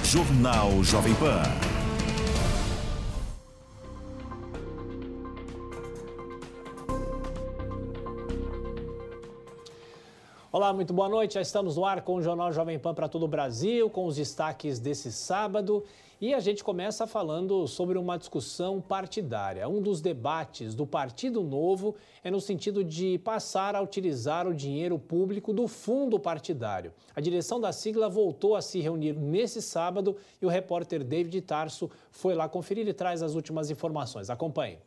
Jornal Jovem Pan. Olá, muito boa noite. Já estamos no ar com o Jornal Jovem Pan para todo o Brasil, com os destaques desse sábado. E a gente começa falando sobre uma discussão partidária. Um dos debates do Partido Novo é no sentido de passar a utilizar o dinheiro público do fundo partidário. A direção da sigla voltou a se reunir nesse sábado e o repórter David Tarso foi lá conferir e traz as últimas informações. Acompanhe.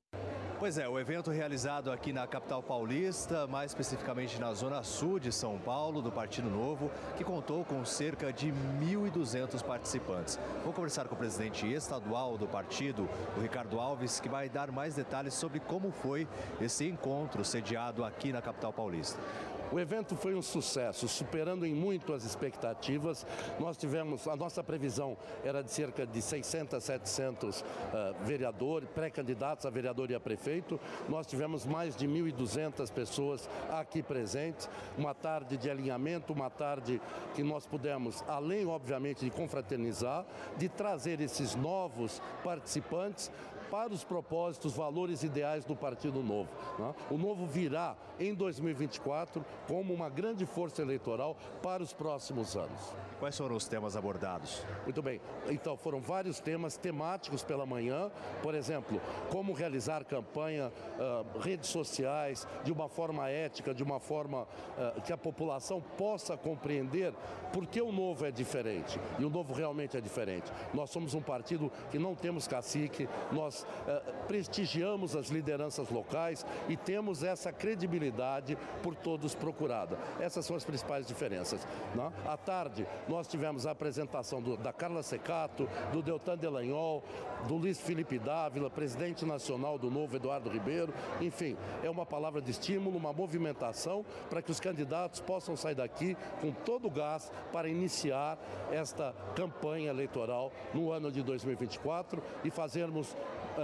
Pois é, o evento realizado aqui na capital paulista, mais especificamente na zona sul de São Paulo, do Partido Novo, que contou com cerca de 1.200 participantes. Vou conversar com o presidente estadual do partido, o Ricardo Alves, que vai dar mais detalhes sobre como foi esse encontro sediado aqui na capital paulista. O evento foi um sucesso, superando em muito as expectativas. Nós tivemos, a nossa previsão era de cerca de 600, 700 vereadores, pré-candidatos a vereador e a prefeito. Nós tivemos mais de 1.200 pessoas aqui presentes. Uma tarde de alinhamento, uma tarde que nós pudemos, além obviamente de confraternizar, de trazer esses novos participantes para os propósitos, valores ideais do Partido Novo. Né? O Novo virá em 2024 como uma grande força eleitoral para os próximos anos. Quais foram os temas abordados? Muito bem, então foram vários temas temáticos pela manhã, por exemplo, como realizar campanha, redes sociais, de uma forma ética, de uma forma que a população possa compreender por que o Novo é diferente, e o Novo realmente é diferente. Nós somos um partido que não temos cacique, nós prestigiamos as lideranças locais e temos essa credibilidade por todos procurada. Essas são as principais diferenças. Né? À tarde, nós tivemos a apresentação da Carla Secato, do Deltan Delagnol, do Luiz Felipe Dávila, presidente nacional do Novo, Eduardo Ribeiro. Enfim, é uma palavra de estímulo, uma movimentação para que os candidatos possam sair daqui com todo o gás para iniciar esta campanha eleitoral no ano de 2024 e fazermos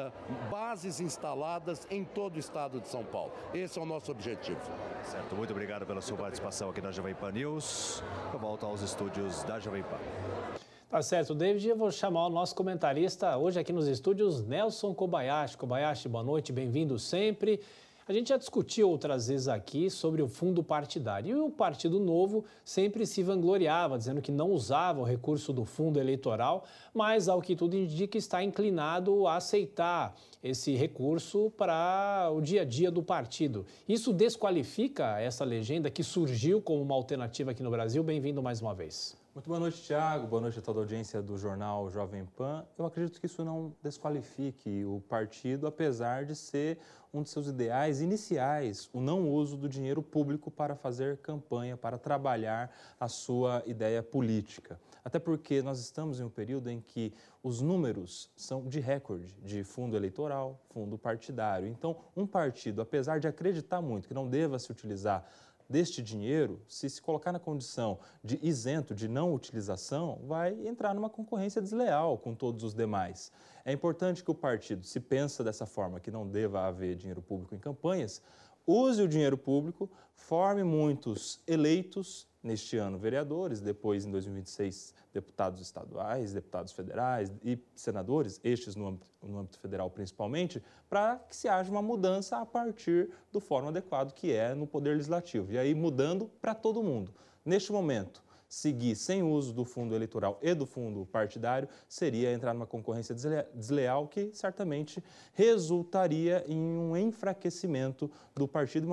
bases instaladas em todo o estado de São Paulo. Esse é o nosso objetivo. Certo, muito obrigado pela sua participação aqui na Jovem Pan News. Eu volto aos estúdios da Jovem Pan. Tá certo, David. Eu vou chamar o nosso comentarista hoje aqui nos estúdios, Nelson Kobayashi. Kobayashi, boa noite, bem-vindo sempre. A gente já discutiu outras vezes aqui sobre o fundo partidário e o Partido Novo sempre se vangloriava, dizendo que não usava o recurso do fundo eleitoral, mas, ao que tudo indica, está inclinado a aceitar esse recurso para o dia a dia do partido. Isso desqualifica essa legenda que surgiu como uma alternativa aqui no Brasil? Bem-vindo mais uma vez. Muito boa noite, Thiago. Boa noite a toda a audiência do Jornal Jovem Pan. Eu acredito que isso não desqualifique o partido, apesar de ser um de seus ideais iniciais, o não uso do dinheiro público para fazer campanha, para trabalhar a sua ideia política. Até porque nós estamos em um período em que os números são de recorde, de fundo eleitoral, fundo partidário. Então, um partido, apesar de acreditar muito que não deva se utilizar deste dinheiro, se colocar na condição de isento, de não utilização, vai entrar numa concorrência desleal com todos os demais. É importante que o partido, se pensa dessa forma, que não deva haver dinheiro público em campanhas, use o dinheiro público, forme muitos eleitos, neste ano vereadores, depois em 2026 deputados estaduais, deputados federais e senadores, estes no âmbito federal principalmente, para que se haja uma mudança a partir do fórum adequado que é no Poder Legislativo. E aí mudando para todo mundo. Neste momento, seguir sem uso do fundo eleitoral e do fundo partidário seria entrar numa concorrência desleal que certamente resultaria em um enfraquecimento do partido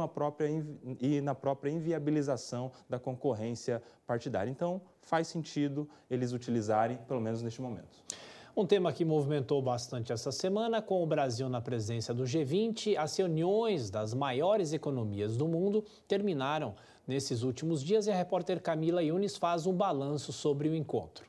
e na própria inviabilização da concorrência partidária. Então, faz sentido eles utilizarem, pelo menos neste momento. Um tema que movimentou bastante essa semana, com o Brasil na presença do G20, as reuniões das maiores economias do mundo terminaram nesses últimos dias e a repórter Camila Yunis faz um balanço sobre o encontro.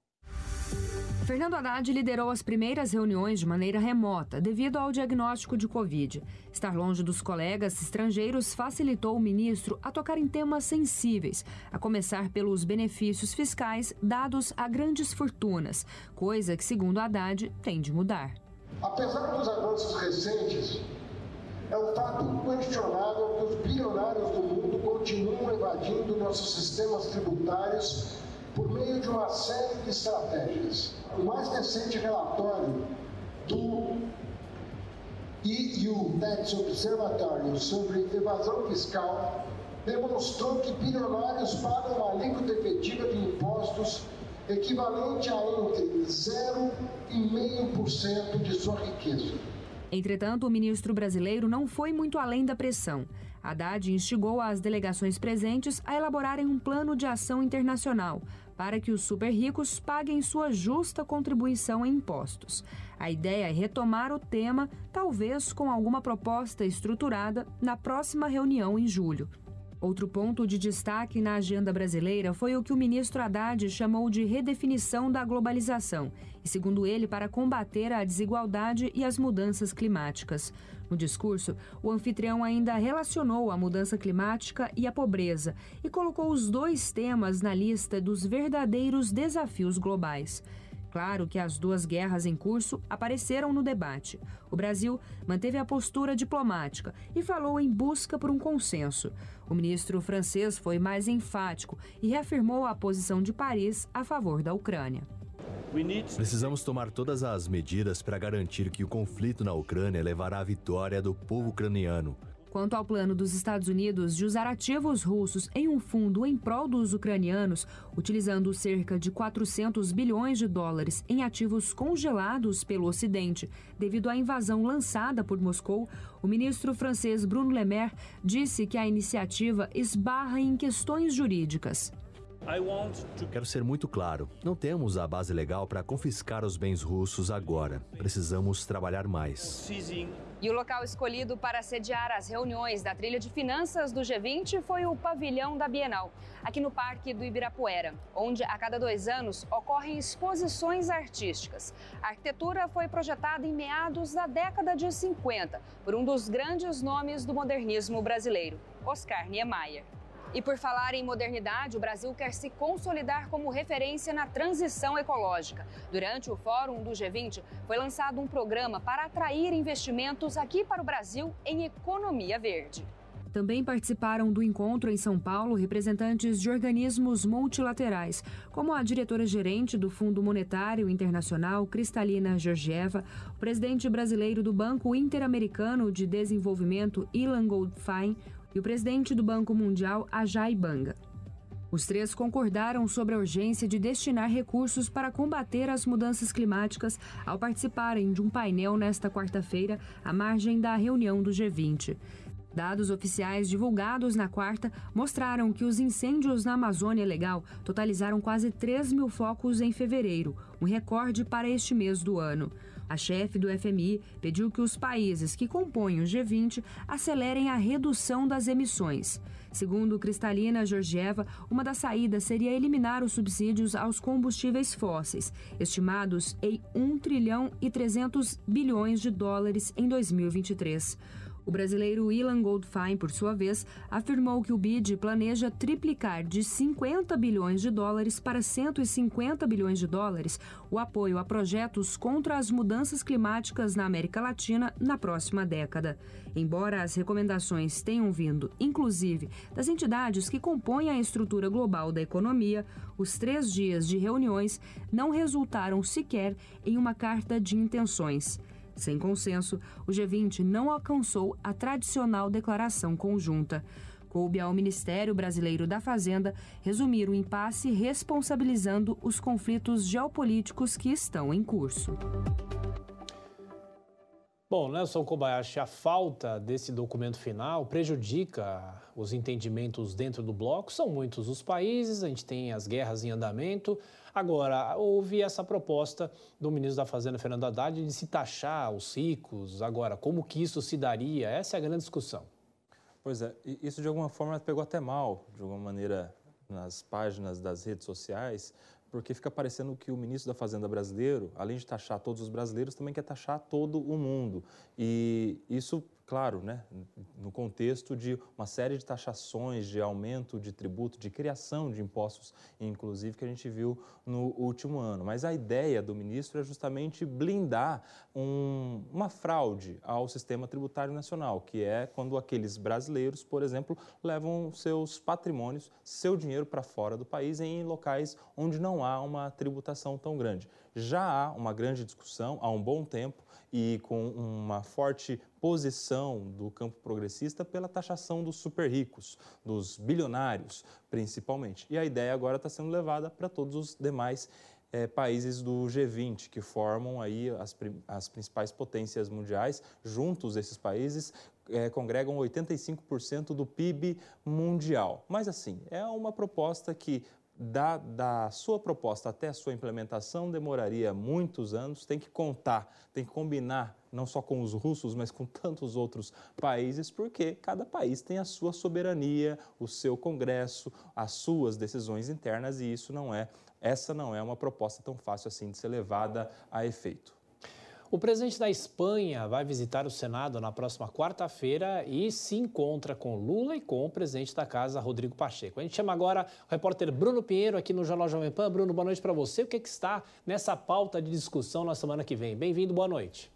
Fernando Haddad liderou as primeiras reuniões de maneira remota, devido ao diagnóstico de Covid. Estar longe dos colegas estrangeiros facilitou o ministro a tocar em temas sensíveis, a começar pelos benefícios fiscais dados a grandes fortunas, coisa que, segundo Haddad, tem de mudar. Apesar dos avanços recentes, é um fato inquestionável que os bilionários do mundo continuam evadindo nossos sistemas tributários por meio de uma série de estratégias. O mais recente relatório do EU Tax Observatory sobre evasão fiscal demonstrou que bilionários pagam uma alíquota efetiva de impostos equivalente a entre 0,5% de sua riqueza. Entretanto, o ministro brasileiro não foi muito além da pressão. Haddad instigou as delegações presentes a elaborarem um plano de ação internacional para que os super ricos paguem sua justa contribuição em impostos. A ideia é retomar o tema, talvez com alguma proposta estruturada, na próxima reunião em julho. Outro ponto de destaque na agenda brasileira foi o que o ministro Haddad chamou de redefinição da globalização, e, segundo ele, para combater a desigualdade e as mudanças climáticas. No discurso, o anfitrião ainda relacionou a mudança climática e a pobreza e colocou os dois temas na lista dos verdadeiros desafios globais. Claro que as duas guerras em curso apareceram no debate. O Brasil manteve a postura diplomática e falou em busca por um consenso. O ministro francês foi mais enfático e reafirmou a posição de Paris a favor da Ucrânia. Precisamos tomar todas as medidas para garantir que o conflito na Ucrânia levará à vitória do povo ucraniano. Quanto ao plano dos Estados Unidos de usar ativos russos em um fundo em prol dos ucranianos, utilizando cerca de 400 bilhões de dólares em ativos congelados pelo Ocidente, devido à invasão lançada por Moscou, o ministro francês Bruno Le Maire disse que a iniciativa esbarra em questões jurídicas. Quero ser muito claro, não temos a base legal para confiscar os bens russos agora. Precisamos trabalhar mais. E o local escolhido para sediar as reuniões da trilha de finanças do G20 foi o pavilhão da Bienal, aqui no Parque do Ibirapuera, onde a cada 2 anos ocorrem exposições artísticas. A arquitetura foi projetada em meados da década de 50 por um dos grandes nomes do modernismo brasileiro, Oscar Niemeyer. E por falar em modernidade, o Brasil quer se consolidar como referência na transição ecológica. Durante o Fórum do G20, foi lançado um programa para atrair investimentos aqui para o Brasil em economia verde. Também participaram do encontro em São Paulo representantes de organismos multilaterais, como a diretora-gerente do Fundo Monetário Internacional, Kristalina Georgieva, o presidente brasileiro do Banco Interamericano de Desenvolvimento, Ilan Goldfein, e o presidente do Banco Mundial, Ajay Banga. Os três concordaram sobre a urgência de destinar recursos para combater as mudanças climáticas ao participarem de um painel nesta quarta-feira, à margem da reunião do G20. Dados oficiais divulgados na quarta mostraram que os incêndios na Amazônia Legal totalizaram quase 3 mil focos em fevereiro, um recorde para este mês do ano. A chefe do FMI pediu que os países que compõem o G20 acelerem a redução das emissões. Segundo Kristalina Georgieva, uma das saídas seria eliminar os subsídios aos combustíveis fósseis, estimados em 1 trilhão e 300 bilhões de dólares em 2023. O brasileiro Ilan Goldfein, por sua vez, afirmou que o BID planeja triplicar de 50 bilhões de dólares para 150 bilhões de dólares o apoio a projetos contra as mudanças climáticas na América Latina na próxima década. Embora as recomendações tenham vindo, inclusive, das entidades que compõem a estrutura global da economia, os 3 dias de reuniões não resultaram sequer em uma carta de intenções. Sem consenso, o G20 não alcançou a tradicional declaração conjunta. Coube ao Ministério Brasileiro da Fazenda resumir o impasse responsabilizando os conflitos geopolíticos que estão em curso. Bom, Nelson Kobayashi, a falta desse documento final prejudica os entendimentos dentro do bloco. São muitos os países, a gente tem as guerras em andamento. Agora, houve essa proposta do ministro da Fazenda, Fernando Haddad, de se taxar os ricos. Agora, como que isso se daria? Essa é a grande discussão. Pois é, isso de alguma forma pegou até mal, de alguma maneira, nas páginas das redes sociais, porque fica parecendo que o ministro da Fazenda brasileiro, além de taxar todos os brasileiros, também quer taxar todo o mundo. E isso claro, né, no contexto de uma série de taxações, de aumento de tributo, de criação de impostos, inclusive, que a gente viu no último ano. Mas a ideia do ministro é justamente blindar uma fraude ao sistema tributário nacional, que é quando aqueles brasileiros, por exemplo, levam seus patrimônios, seu dinheiro para fora do país em locais onde não há uma tributação tão grande. Já há uma grande discussão há um bom tempo e com uma forte posição do campo progressista pela taxação dos super ricos, dos bilionários, principalmente. E a ideia agora está sendo levada para todos os demais países do G20, que formam aí as principais potências mundiais. Juntos, esses países congregam 85% do PIB mundial. Mas, assim, é uma proposta que, da sua proposta até a sua implementação, demoraria muitos anos. Tem que contar, tem que combinar não só com os russos, mas com tantos outros países, porque cada país tem a sua soberania, o seu Congresso, as suas decisões internas, e essa não é uma proposta tão fácil assim de ser levada a efeito. O presidente da Espanha vai visitar o Senado na próxima quarta-feira e se encontra com Lula e com o presidente da casa, Rodrigo Pacheco. A gente chama agora o repórter Bruno Pinheiro aqui no Jornal Jovem Pan. Bruno, boa noite para você. O que está nessa pauta de discussão na semana que vem? Bem-vindo, boa noite.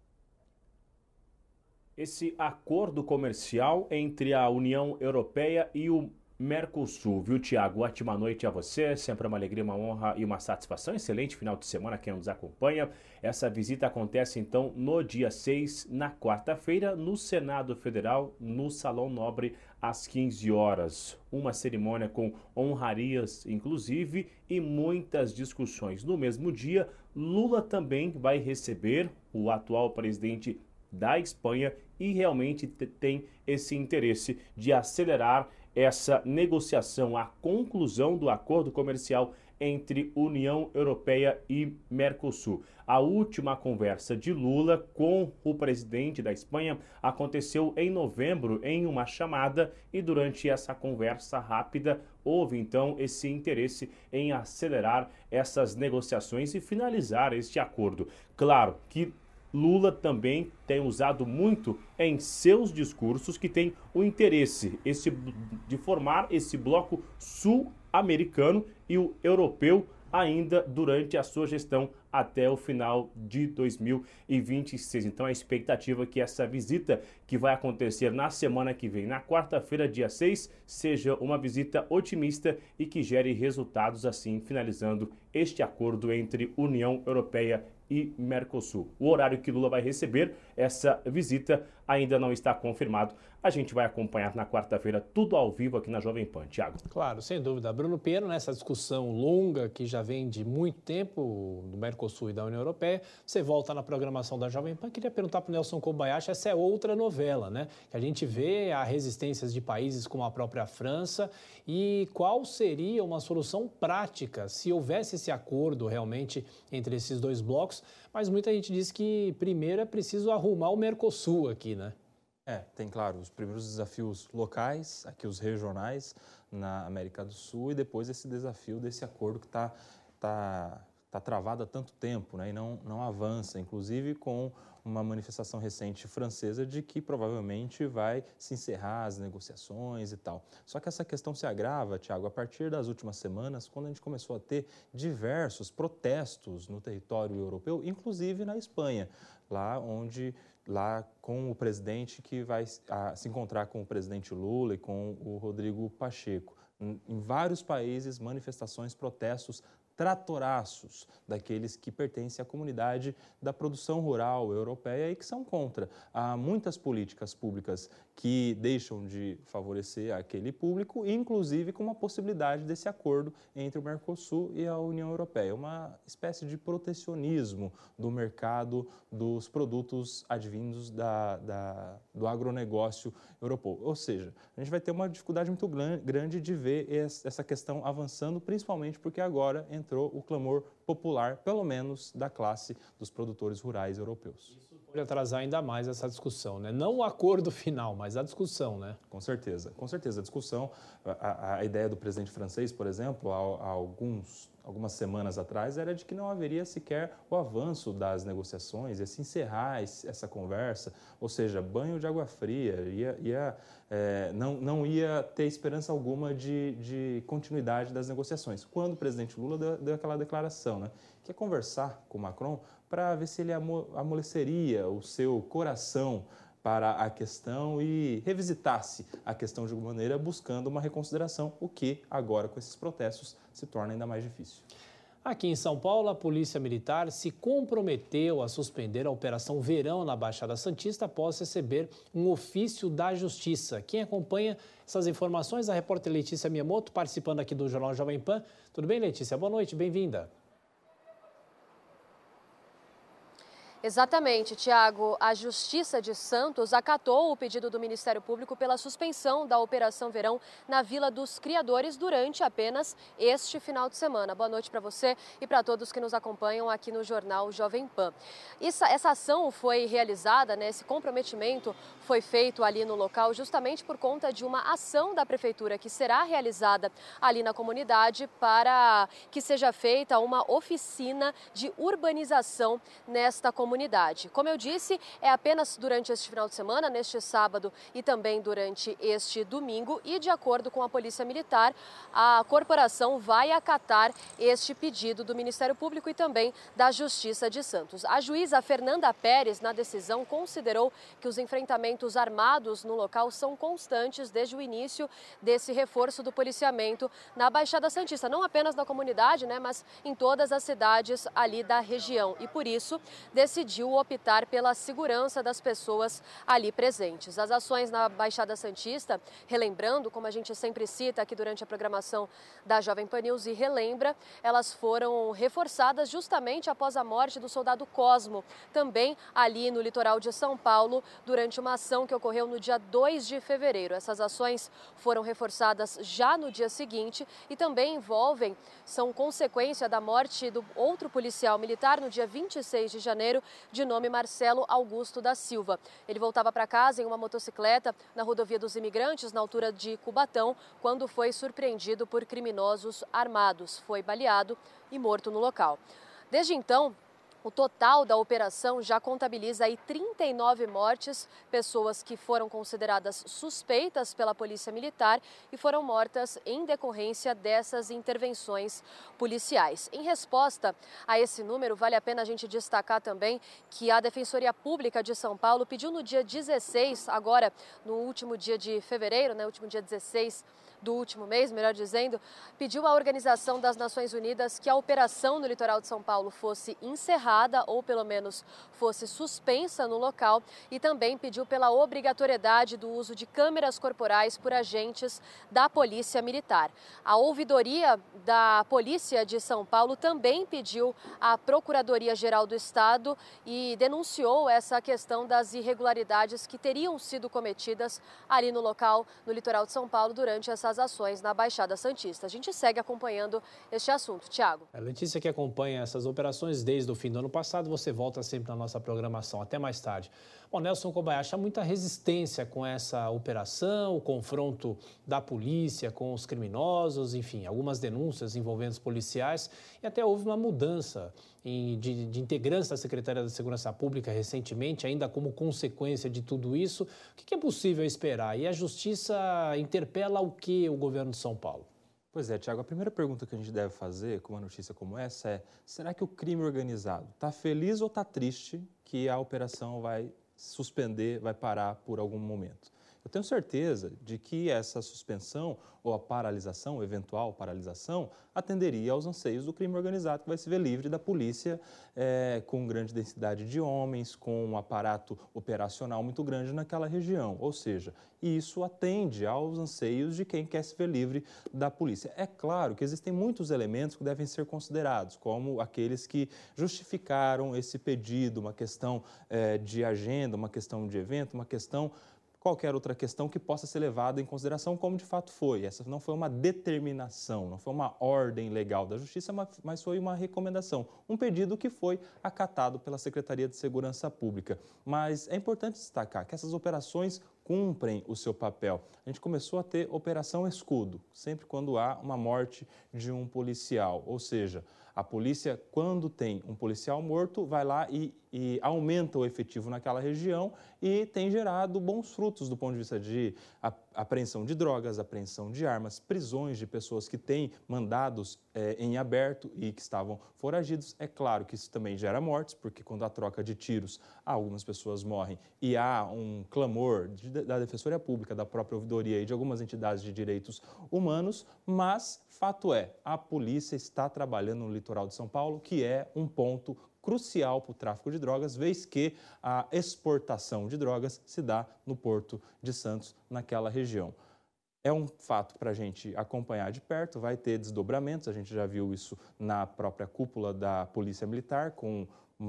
Esse acordo comercial entre a União Europeia e o Mercosul, viu, Tiago? Ótima noite a você, sempre uma alegria, uma honra e uma satisfação. Excelente final de semana quem nos acompanha. Essa visita acontece então no dia 6, na quarta-feira, no Senado Federal, no Salão Nobre, às 15 horas. Uma cerimônia com honrarias, inclusive, e muitas discussões. No mesmo dia, Lula também vai receber o atual presidente da Espanha e realmente tem esse interesse de acelerar essa negociação, a conclusão do acordo comercial entre União Europeia e Mercosul. A última conversa de Lula com o presidente da Espanha aconteceu em novembro, em uma chamada, e durante essa conversa rápida houve então esse interesse em acelerar essas negociações e finalizar este acordo. Claro que Lula também tem usado muito em seus discursos que tem o interesse de formar esse bloco sul-americano e o europeu ainda durante a sua gestão até o final de 2026. Então a expectativa é que essa visita que vai acontecer na semana que vem, na quarta-feira, dia 6, seja uma visita otimista e que gere resultados assim, finalizando este acordo entre União Europeia e Mercosul. O horário que Lula vai receber essa visita ainda não está confirmado. A gente vai acompanhar na quarta-feira tudo ao vivo aqui na Jovem Pan. Tiago. Claro, sem dúvida. Bruno Pinheiro, nessa discussão longa que já vem de muito tempo do Mercosul e da União Europeia, você volta na programação da Jovem Pan. Queria perguntar para o Nelson Kobayashi, essa é outra novela, né? Que a gente vê a resistências de países como a própria França, e qual seria uma solução prática se houvesse esse acordo realmente entre esses dois blocos. Mas muita gente diz que primeiro é preciso arrumar o Mercosul aqui, né? Tem, claro, os primeiros desafios locais, aqui os regionais na América do Sul, e depois esse desafio desse acordo que está travado há tanto tempo, né, e não avança, inclusive com uma manifestação recente francesa de que provavelmente vai se encerrar as negociações e tal. Só que essa questão se agrava, Tiago, a partir das últimas semanas, quando a gente começou a ter diversos protestos no território europeu, inclusive na Espanha, lá com o presidente que vai se encontrar com o presidente Lula e com o Rodrigo Pacheco. Em vários países, manifestações, protestos, tratoraços daqueles que pertencem à comunidade da produção rural europeia e que são contra. Há muitas políticas públicas que deixam de favorecer aquele público, inclusive com uma possibilidade desse acordo entre o Mercosul e a União Europeia, uma espécie de protecionismo do mercado dos produtos advindos do agronegócio europeu. Ou seja, a gente vai ter uma dificuldade muito grande de ver essa questão avançando, principalmente porque agora entrou o clamor popular, pelo menos da classe dos produtores rurais europeus. Isso pode atrasar ainda mais essa discussão, né? Não o acordo final, mas a discussão, né? Com certeza, a discussão, a ideia do presidente francês, por exemplo, há algumas semanas atrás, era de que não haveria sequer o avanço das negociações, ia se encerrar essa conversa, ou seja, banho de água fria, não ia ter esperança alguma de continuidade das negociações. Quando o presidente Lula deu aquela declaração, né, que é conversar com o Macron para ver se ele amoleceria o seu coração para a questão e revisitasse a questão de alguma maneira, buscando uma reconsideração, o que agora com esses protestos se torna ainda mais difícil. Aqui em São Paulo, a Polícia Militar se comprometeu a suspender a Operação Verão na Baixada Santista após receber um ofício da Justiça. Quem acompanha essas informações, a repórter Letícia Miyamoto, participando aqui do Jornal Jovem Pan. Tudo bem, Letícia? Boa noite, bem-vinda. Exatamente, Tiago. A Justiça de Santos acatou o pedido do Ministério Público pela suspensão da Operação Verão na Vila dos Criadores durante apenas este final de semana. Boa noite para você e para todos que nos acompanham aqui no Jornal Jovem Pan. Essa ação foi realizada, né, esse comprometimento foi feito ali no local justamente por conta de uma ação da Prefeitura que será realizada ali na comunidade para que seja feita uma oficina de urbanização nesta comunidade. Como eu disse, é apenas durante este final de semana, neste sábado e também durante este domingo, e de acordo com a Polícia Militar, a corporação vai acatar este pedido do Ministério Público e também da Justiça de Santos. A juíza Fernanda Pérez, na decisão, considerou que os enfrentamentos armados no local são constantes desde o início desse reforço do policiamento na Baixada Santista, não apenas na comunidade, né, mas em todas as cidades ali da região, e por isso decidiu optar pela segurança das pessoas ali presentes. As ações na Baixada Santista, relembrando, como a gente sempre cita aqui durante a programação da Jovem Pan News e relembra, elas foram reforçadas justamente após a morte do soldado Cosmo, também ali no litoral de São Paulo, durante uma ação que ocorreu no dia 2 de fevereiro. Essas ações foram reforçadas já no dia seguinte e também são consequência da morte do outro policial militar no dia 26 de janeiro, de nome Marcelo Augusto da Silva. Ele voltava para casa em uma motocicleta na rodovia dos Imigrantes, na altura de Cubatão, quando foi surpreendido por criminosos armados. Foi baleado e morto no local. Desde então, o total da operação já contabiliza aí 39 mortes, pessoas que foram consideradas suspeitas pela Polícia Militar e foram mortas em decorrência dessas intervenções policiais. Em resposta a esse número, vale a pena a gente destacar também que a Defensoria Pública de São Paulo pediu no dia 16, agora no último dia de fevereiro, né, último dia 16 do último mês, melhor dizendo, pediu à Organização das Nações Unidas que a operação no litoral de São Paulo fosse encerrada ou pelo menos fosse suspensa no local e também pediu pela obrigatoriedade do uso de câmeras corporais por agentes da Polícia Militar. A ouvidoria da Polícia de São Paulo também pediu à Procuradoria-Geral do Estado e denunciou essa questão das irregularidades que teriam sido cometidas ali no local, no litoral de São Paulo, durante essas ações na Baixada Santista. A gente segue acompanhando este assunto. Tiago. A Letícia que acompanha essas operações desde o fim do ano passado, você volta sempre na nossa programação. Até mais tarde. Bom, Nelson Kobayashi, há muita resistência com essa operação, o confronto da polícia com os criminosos, enfim, algumas denúncias envolvendo os policiais e até houve uma mudança de integrantes da Secretaria da Segurança Pública recentemente, ainda como consequência de tudo isso. O que é possível esperar? E a Justiça interpela o que o governo de São Paulo? Pois é, Tiago, a primeira pergunta que a gente deve fazer com uma notícia como essa é: será que o crime organizado está feliz ou está triste que a operação vai suspender, vai parar por algum momento? Eu tenho certeza de que essa suspensão ou a paralisação, eventual paralisação, atenderia aos anseios do crime organizado, que vai se ver livre da polícia com grande densidade de homens, com um aparato operacional muito grande naquela região. Ou seja, isso atende aos anseios de quem quer se ver livre da polícia. É claro que existem muitos elementos que devem ser considerados, como aqueles que justificaram esse pedido, uma questão de agenda, uma questão de evento, uma questão... qualquer outra questão que possa ser levada em consideração, como de fato foi. Essa não foi uma determinação, não foi uma ordem legal da Justiça, mas foi uma recomendação, um pedido que foi acatado pela Secretaria de Segurança Pública. Mas é importante destacar que essas operações cumprem o seu papel. A gente começou a ter Operação Escudo, sempre quando há uma morte de um policial, ou seja, a polícia, quando tem um policial morto, vai lá e aumenta o efetivo naquela região e tem gerado bons frutos do ponto de vista de apreensão de drogas, apreensão de armas, prisões de pessoas que têm mandados em aberto e que estavam foragidos. É claro que isso também gera mortes, porque quando há troca de tiros, algumas pessoas morrem e há um clamor da Defensoria Pública, da própria ouvidoria e de algumas entidades de direitos humanos, mas fato é, a polícia está trabalhando no litoral de São Paulo, que é um ponto crucial para o tráfico de drogas, vez que a exportação de drogas se dá no Porto de Santos, naquela região. É um fato para a gente acompanhar de perto, vai ter desdobramentos, a gente já viu isso na própria cúpula da Polícia Militar, com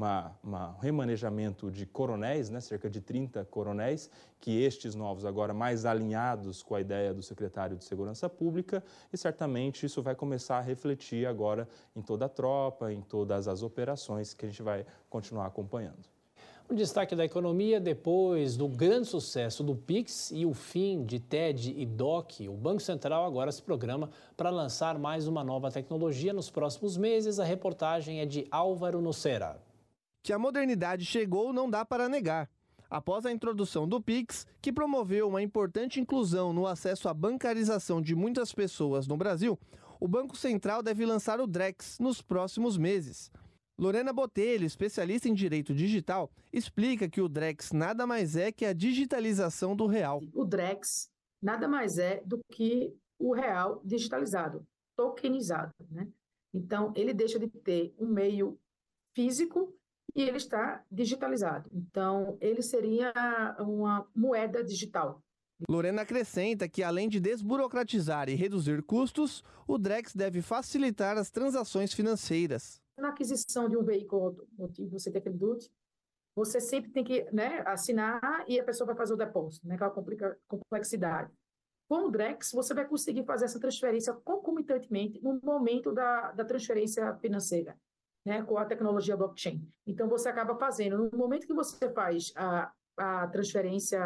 um remanejamento de coronéis, né, cerca de 30 coronéis, que estes novos agora mais alinhados com a ideia do secretário de Segurança Pública, e certamente isso vai começar a refletir agora em toda a tropa, em todas as operações que a gente vai continuar acompanhando. O destaque da economia, depois do grande sucesso do Pix e o fim de TED e DOC, o Banco Central agora se programa para lançar mais uma nova tecnologia nos próximos meses. A reportagem é de Álvaro Nocera. Que a modernidade chegou não dá para negar. Após a introdução do Pix, que promoveu uma importante inclusão no acesso à bancarização de muitas pessoas no Brasil, o Banco Central deve lançar o Drex nos próximos meses. Lorena Botelho, especialista em direito digital, explica que o Drex nada mais é que a digitalização do real. O Drex nada mais é do que o real digitalizado, tokenizado, né? Então, ele deixa de ter um meio físico e ele está digitalizado. Então, ele seria uma moeda digital. Lorena acrescenta que, além de desburocratizar e reduzir custos, o Drex deve facilitar as transações financeiras. Na aquisição de um veículo automotivo, você tem aquele DUT, você sempre tem que, né, assinar e a pessoa vai fazer o depósito, né, aquela complexidade. Com o Drex, você vai conseguir fazer essa transferência concomitantemente no momento da transferência financeira, né, com a tecnologia blockchain. Então, você acaba fazendo, no momento que você faz a transferência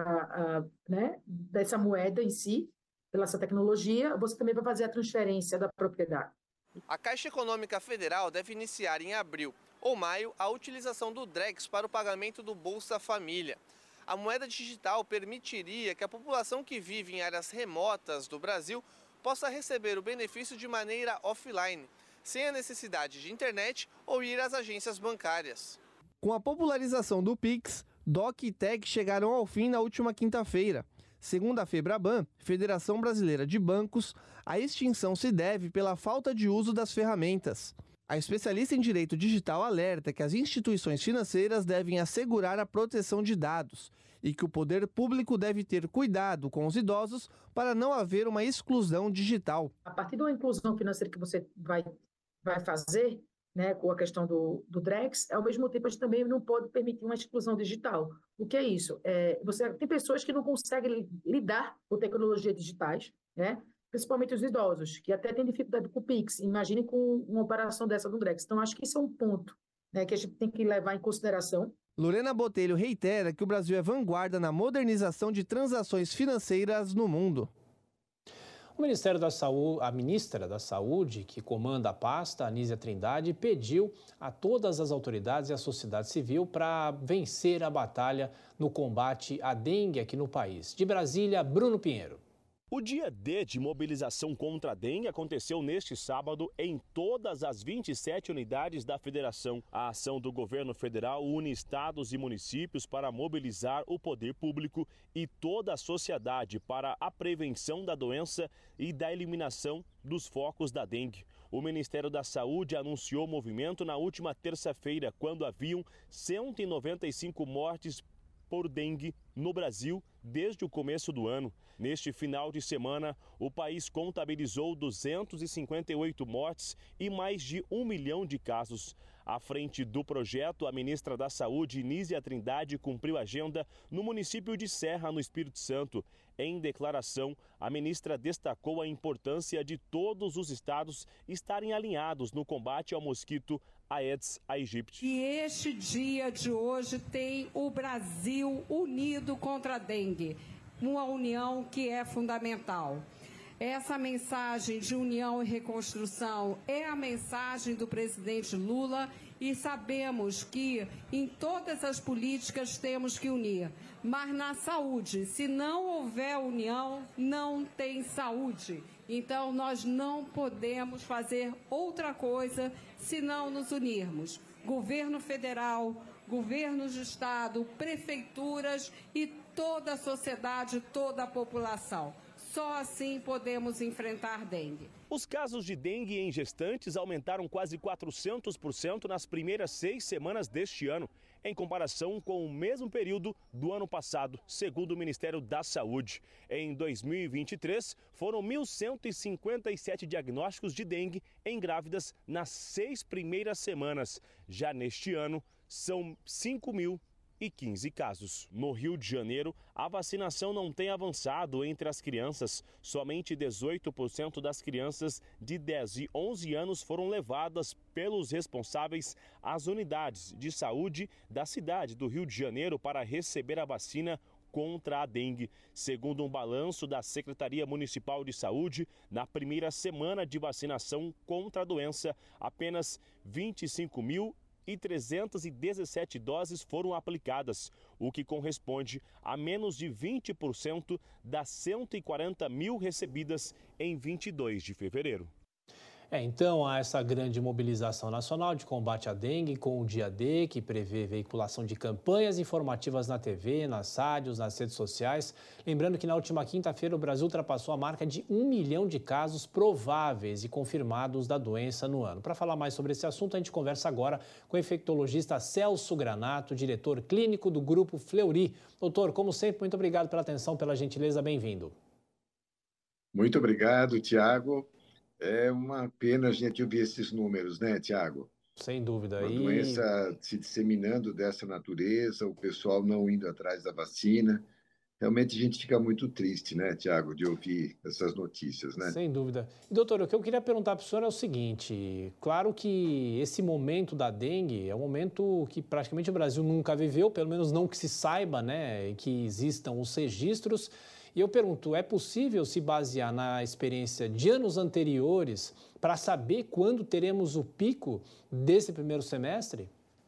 né, dessa moeda em si, pela essa tecnologia, você também vai fazer a transferência da propriedade. A Caixa Econômica Federal deve iniciar em abril ou maio a utilização do Drex para o pagamento do Bolsa Família. A moeda digital permitiria que a população que vive em áreas remotas do Brasil possa receber o benefício de maneira offline, sem a necessidade de internet ou ir às agências bancárias. Com a popularização do Pix, DOC e TEC chegaram ao fim na última quinta-feira. Segundo a FEBRABAN, Federação Brasileira de Bancos, a extinção se deve pela falta de uso das ferramentas. A especialista em direito digital alerta que as instituições financeiras devem assegurar a proteção de dados e que o poder público deve ter cuidado com os idosos para não haver uma exclusão digital. A partir de uma inclusão financeira que você vai fazer, né, com a questão do Drex, ao mesmo tempo a gente também não pode permitir uma exclusão digital. O que é isso? Você tem pessoas que não conseguem lidar com tecnologias digitais, né? Principalmente os idosos, que até têm dificuldade com o Pix. Imagine com uma operação dessa do Drex. Então, acho que isso é um ponto, né, que a gente tem que levar em consideração. Lorena Botelho reitera que o Brasil é vanguarda na modernização de transações financeiras no mundo. O Ministério da Saúde, a ministra da Saúde, que comanda a pasta, Anísia Trindade, pediu a todas as autoridades e a sociedade civil para vencer a batalha no combate à dengue aqui no país. De Brasília, Bruno Pinheiro. O dia D de mobilização contra a dengue aconteceu neste sábado em todas as 27 unidades da federação. A ação do governo federal une estados e municípios para mobilizar o poder público e toda a sociedade para a prevenção da doença e da eliminação dos focos da dengue. O Ministério da Saúde anunciou o movimento na última terça-feira, quando haviam 195 mortes por dengue no Brasil desde o começo do ano. Neste final de semana, o país contabilizou 258 mortes e mais de 1 milhão de casos. À frente do projeto, a ministra da Saúde, Anísia Trindade, cumpriu a agenda no município de Serra, no Espírito Santo. Em declaração, a ministra destacou a importância de todos os estados estarem alinhados no combate ao mosquito Aedes aegypti. E este dia de hoje tem o Brasil unido contra a dengue. uma união que é fundamental. Essa mensagem de união e reconstrução é a mensagem do presidente Lula e sabemos que em todas as políticas temos que unir. Mas na saúde, se não houver união, não tem saúde. Então nós não podemos fazer outra coisa se não nos unirmos. Governo federal, governos de estado, prefeituras e toda a sociedade, toda a população. Só assim podemos enfrentar dengue. Os casos de dengue em gestantes aumentaram quase 400% nas primeiras 6 semanas deste ano, em comparação com o mesmo período do ano passado, segundo o Ministério da Saúde. Em 2023, foram 1.157 diagnósticos de dengue em grávidas nas 6 primeiras semanas. Já neste ano, são 5.015 casos. No Rio de Janeiro, a vacinação não tem avançado entre as crianças. Somente 18% das crianças de 10 e 11 anos foram levadas pelos responsáveis às unidades de saúde da cidade do Rio de Janeiro para receber a vacina contra a dengue. Segundo um balanço da Secretaria Municipal de Saúde, na primeira semana de vacinação contra a doença, apenas 25.317 doses foram aplicadas, o que corresponde a menos de 20% das 140 mil recebidas em 22 de fevereiro. Então, há essa grande mobilização nacional de combate à dengue com o Dia D, que prevê veiculação de campanhas informativas na TV, nas rádios, nas redes sociais. Lembrando que na última quinta-feira o Brasil ultrapassou a marca de 1 milhão de casos prováveis e confirmados da doença no ano. Para falar mais sobre esse assunto, a gente conversa agora com o infectologista Celso Granato, diretor clínico do Grupo Fleury. Doutor, como sempre, muito obrigado pela atenção, pela gentileza, bem-vindo. Muito obrigado, Tiago. É uma pena a gente ouvir esses números, né, Tiago? Sem dúvida. Uma doença se disseminando dessa natureza, o pessoal não indo atrás da vacina. Realmente a gente fica muito triste, né, Tiago, de ouvir essas notícias, né? Sem dúvida. Doutor, o que eu queria perguntar para o senhor é o seguinte: claro que esse momento da dengue é um momento que praticamente o Brasil nunca viveu, pelo menos não que se saiba, né, que existam os registros. E eu pergunto, é possível se basear na experiência de anos anteriores para saber quando teremos o pico desse primeiro semestre?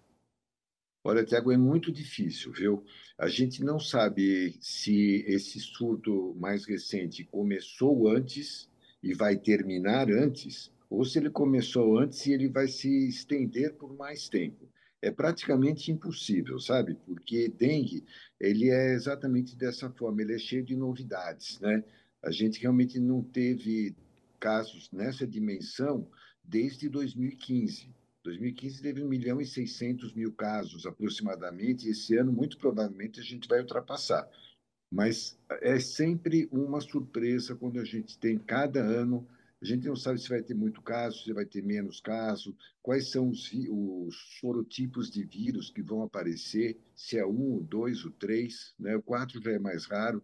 Olha, Tiago, é muito difícil, viu? A gente não sabe se esse surto mais recente começou antes e vai terminar antes, ou se ele começou antes e ele vai se estender por mais tempo. É praticamente impossível, sabe? Porque dengue, ele é exatamente dessa forma, ele é cheio de novidades, né? A gente realmente não teve casos nessa dimensão desde 2015. 2015 teve 1.600.000 casos aproximadamente, e esse ano muito provavelmente a gente vai ultrapassar. Mas é sempre uma surpresa quando a gente tem cada ano. A gente não sabe se vai ter muito caso, se vai ter menos caso, quais são os sorotipos de vírus que vão aparecer, se é 1, o 2, o 3, né? O 4 já é mais raro.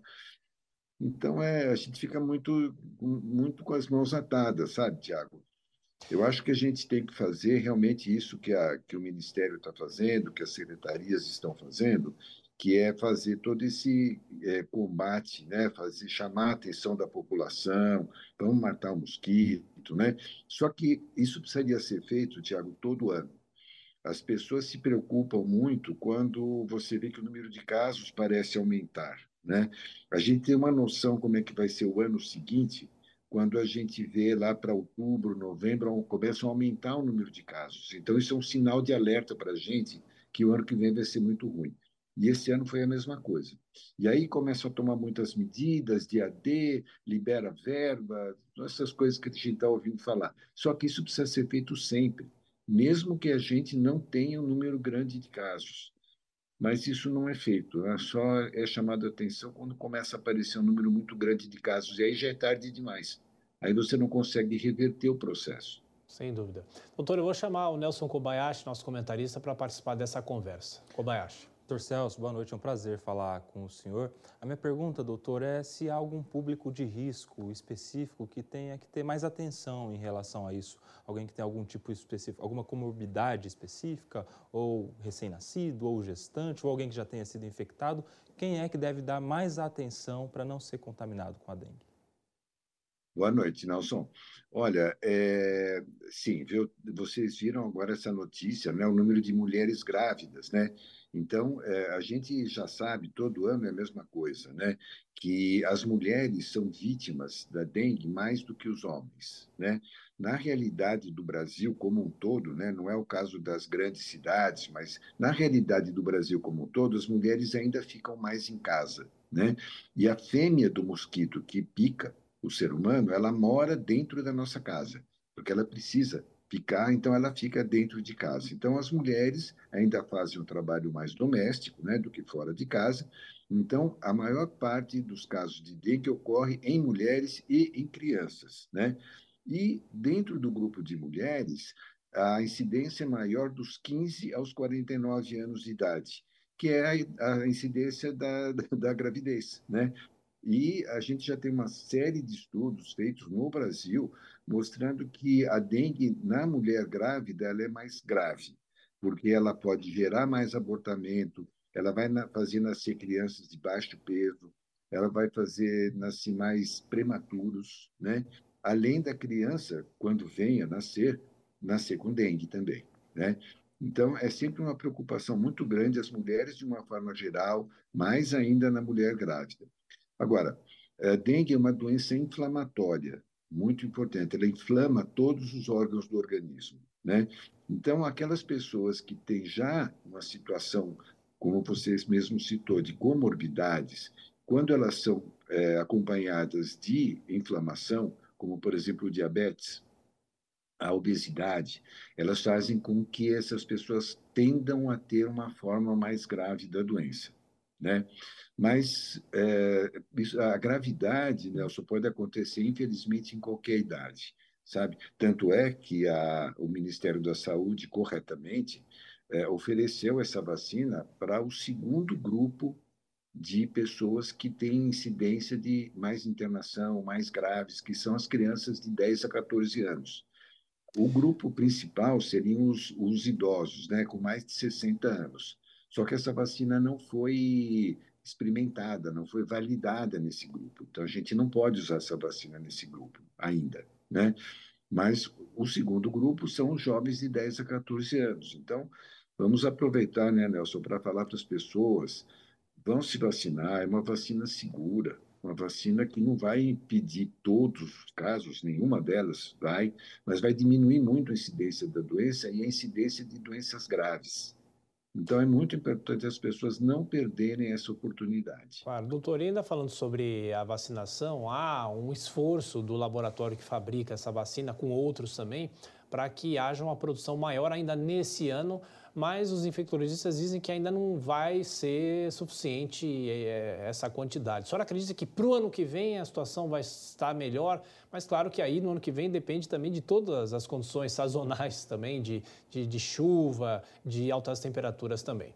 Então, a gente fica muito com as mãos atadas, sabe, Tiago? Eu acho que a gente tem que fazer realmente isso que o Ministério está fazendo, que as secretarias estão fazendo, que é fazer todo esse combate, né? Chamar a atenção da população, vamos matar o mosquito, né? Só que isso precisaria ser feito, Tiago, todo ano. As pessoas se preocupam muito quando você vê que o número de casos parece aumentar, né? A gente tem uma noção como é que vai ser o ano seguinte, quando a gente vê lá para outubro, novembro, começam a aumentar o número de casos. Então, isso é um sinal de alerta para a gente que o ano que vem vai ser muito ruim. E esse ano foi a mesma coisa. E aí começam a tomar muitas medidas de AD, libera verba, essas coisas que a gente está ouvindo falar. Só que isso precisa ser feito sempre, mesmo que a gente não tenha um número grande de casos. Mas isso não é feito, só é chamado a atenção quando começa a aparecer um número muito grande de casos, e aí já é tarde demais. Aí você não consegue reverter o processo. Sem dúvida. Doutor, eu vou chamar o Nelson Kobayashi, nosso comentarista, para participar dessa conversa. Kobayashi. Doutor Celso, boa noite, é um prazer falar com o senhor. A minha pergunta, doutor, é se há algum público de risco específico que tenha que ter mais atenção em relação a isso. Alguém que tem algum tipo específico, alguma comorbidade específica, ou recém-nascido, ou gestante, ou alguém que já tenha sido infectado. Quem é que deve dar mais atenção para não ser contaminado com a dengue? Boa noite, Nelson. Olha, sim, viu, vocês viram agora essa notícia, né? O número de mulheres grávidas, né? Então, a gente já sabe, todo ano é a mesma coisa, né? Que as mulheres são vítimas da dengue mais do que os homens, né? Na realidade do Brasil como um todo, né? Não é o caso das grandes cidades, mas na realidade do Brasil como um todo, as mulheres ainda ficam mais em casa, né? E a fêmea do mosquito que pica o ser humano, ela mora dentro da nossa casa, porque ela precisa ficar, então ela fica dentro de casa. Então as mulheres ainda fazem um trabalho mais doméstico, né, do que fora de casa. Então a maior parte dos casos de dengue ocorre em mulheres e em crianças, né? E dentro do grupo de mulheres, a incidência é maior dos 15 aos 49 anos de idade, que é a incidência da gravidez, né? E a gente já tem uma série de estudos feitos no Brasil mostrando que a dengue na mulher grávida ela é mais grave, porque ela pode gerar mais abortamento, ela vai fazer nascer crianças de baixo peso, ela vai fazer nascer mais prematuros, né? Além da criança, quando vem a nascer com dengue também, né? Então, é sempre uma preocupação muito grande as mulheres de uma forma geral, mais ainda na mulher grávida. Agora, a dengue é uma doença inflamatória, muito importante. Ela inflama todos os órgãos do organismo, né? Então, aquelas pessoas que têm já uma situação, como vocês mesmos citou, de comorbidades, quando elas são acompanhadas de inflamação, como, por exemplo, o diabetes, a obesidade, elas fazem com que essas pessoas tendam a ter uma forma mais grave da doença, né? Mas a gravidade, Nelson, pode acontecer, infelizmente, em qualquer idade, sabe? Tanto é que o Ministério da Saúde, corretamente, ofereceu essa vacina para o segundo grupo de pessoas que têm incidência de mais internação, mais graves, que são as crianças de 10 a 14 anos. O grupo principal seriam os idosos, né, com mais de 60 anos. Só que essa vacina não foi experimentada, não foi validada nesse grupo. Então, a gente não pode usar essa vacina nesse grupo ainda, né? Mas o segundo grupo são os jovens de 10 a 14 anos. Então, vamos aproveitar, né, Nelson, para falar para as pessoas, vão se vacinar, é uma vacina segura, uma vacina que não vai impedir todos os casos, nenhuma delas vai, mas vai diminuir muito a incidência da doença e a incidência de doenças graves. Então, é muito importante as pessoas não perderem essa oportunidade. Claro, doutor, e ainda falando sobre a vacinação, há um esforço do laboratório que fabrica essa vacina, com outros também, para que haja uma produção maior ainda nesse ano, mas os infectologistas dizem que ainda não vai ser suficiente essa quantidade. A senhora acredita que para o ano que vem a situação vai estar melhor? Mas claro que aí no ano que vem depende também de todas as condições sazonais também, de chuva, de altas temperaturas também.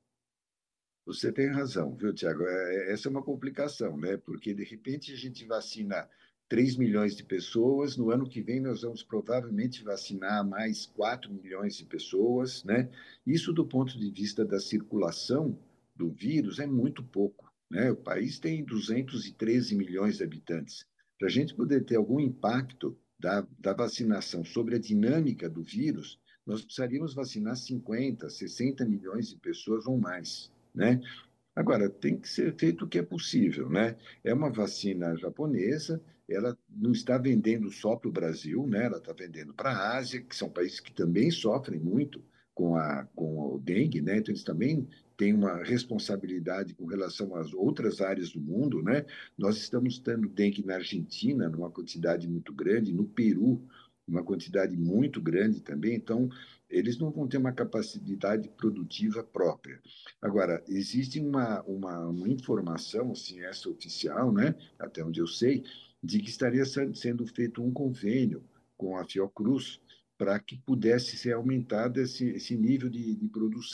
Você tem razão, viu, Tiago? Essa é uma complicação, né? Porque, de repente, a gente vacina 3 milhões de pessoas, no ano que vem nós vamos provavelmente vacinar mais 4 milhões de pessoas, né? Isso, do ponto de vista da circulação do vírus, é muito pouco, né? O país tem 213 milhões de habitantes. Para a gente poder ter algum impacto da vacinação sobre a dinâmica do vírus, nós precisaríamos vacinar 50, 60 milhões de pessoas ou mais, né? Agora, tem que ser feito o que é possível, né? É uma vacina japonesa, ela não está vendendo só para o Brasil, né? Ela está vendendo para a Ásia, que são países que também sofrem muito com o dengue, né? Então, eles também têm uma responsabilidade com relação às outras áreas do mundo, né? Nós estamos tendo dengue na Argentina, numa quantidade muito grande, no Peru, uma quantidade muito grande também, então eles não vão ter uma capacidade produtiva própria. Agora, existe uma informação, assim, essa oficial, né, até onde eu sei, de que estaria sendo feito um convênio com a Fiocruz para que pudesse ser aumentado esse nível de produção,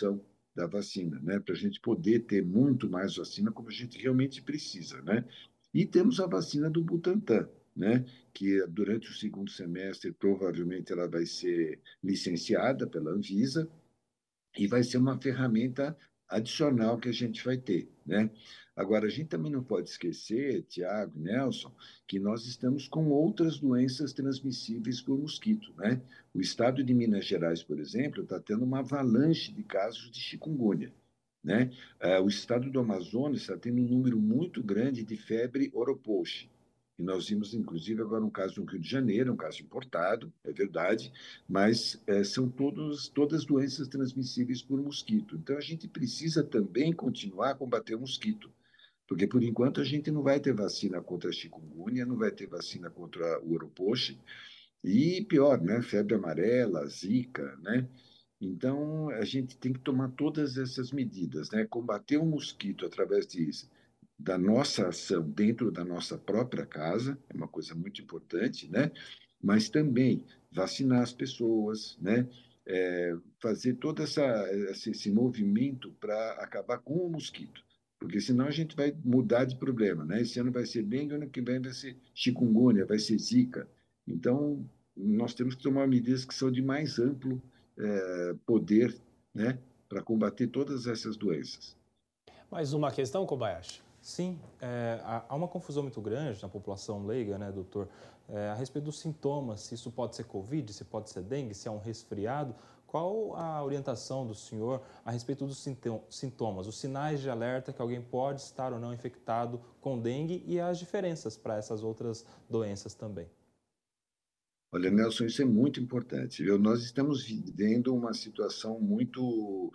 da vacina, né? Para a gente poder ter muito mais vacina como a gente realmente precisa, né? E temos a vacina do Butantan, né? Que durante o segundo semestre provavelmente ela vai ser licenciada pela Anvisa e vai ser uma ferramenta adicional que a gente vai ter, né? Agora, a gente também não pode esquecer, Tiago, Nelson, que nós estamos com outras doenças transmissíveis por mosquito, né? O estado de Minas Gerais, por exemplo, está tendo uma avalanche de casos de chikungunya, né? O estado do Amazonas está tendo um número muito grande de febre oropouche. E nós vimos, inclusive, agora um caso no Rio de Janeiro, um caso importado, é verdade, mas são todas doenças transmissíveis por mosquito. Então, a gente precisa também continuar a combater o mosquito, porque, por enquanto, a gente não vai ter vacina contra a chikungunya, não vai ter vacina contra o oropouche, e pior, né, febre amarela, zika, né? Então, a gente tem que tomar todas essas medidas, né? Combater o mosquito através da nossa ação dentro da nossa própria casa, é uma coisa muito importante, né? Mas também vacinar as pessoas, né? Fazer todo esse movimento para acabar com o mosquito, porque senão a gente vai mudar de problema, né? Esse ano vai ser dengue, ano que vem vai ser chikungunya, vai ser zika. Então, nós temos que tomar medidas que são de mais amplo poder, né? Para combater todas essas doenças. Mais uma questão, Kobayashi? Sim, há uma confusão muito grande na população leiga, né, doutor, a respeito dos sintomas, se isso pode ser Covid, se pode ser dengue, se é um resfriado. Qual a orientação do senhor a respeito dos sintomas, os sinais de alerta que alguém pode estar ou não infectado com dengue e as diferenças para essas outras doenças também? Olha, Nelson, isso é muito importante, viu? Nós estamos vivendo uma situação muito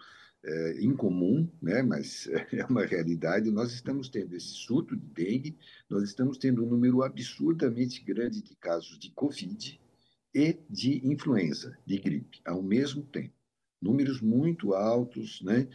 incomum, né? Mas é uma realidade. Nós estamos tendo esse surto de dengue, nós estamos tendo um número absurdamente grande de casos de Covid e de influenza, de gripe, ao mesmo tempo. Números muito altos, né?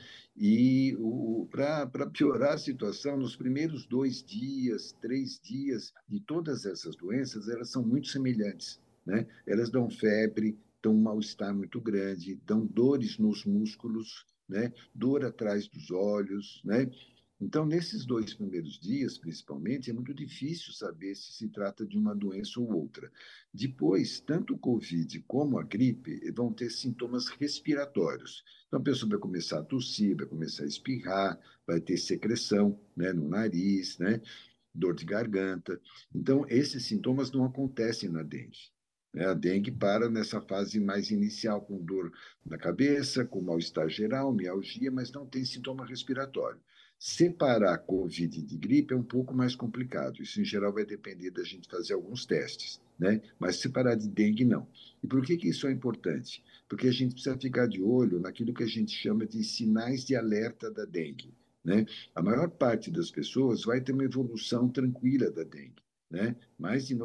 E para piorar a situação, nos primeiros 2 dias, 3 dias de todas essas doenças, elas são muito semelhantes, né? Elas dão febre, dão um mal-estar muito grande, dão dores nos músculos, né? Dor atrás dos olhos, né? Então, nesses 2 primeiros dias, principalmente, é muito difícil saber se trata de uma doença ou outra. Depois, tanto o Covid como a gripe vão ter sintomas respiratórios. Então, a pessoa vai começar a tossir, vai começar a espirrar, vai ter secreção, né, no nariz, né? Dor de garganta. Então, esses sintomas não acontecem na dengue. A dengue para nessa fase mais inicial, com dor na cabeça, com mal-estar geral, mialgia, mas não tem sintoma respiratório. Separar Covid de gripe é um pouco mais complicado. Isso, em geral, vai depender da gente fazer alguns testes, né? Mas separar de dengue, não. E por que isso é importante? Porque a gente precisa ficar de olho naquilo que a gente chama de sinais de alerta da dengue, né? A maior parte das pessoas vai ter uma evolução tranquila da dengue, né? Mais de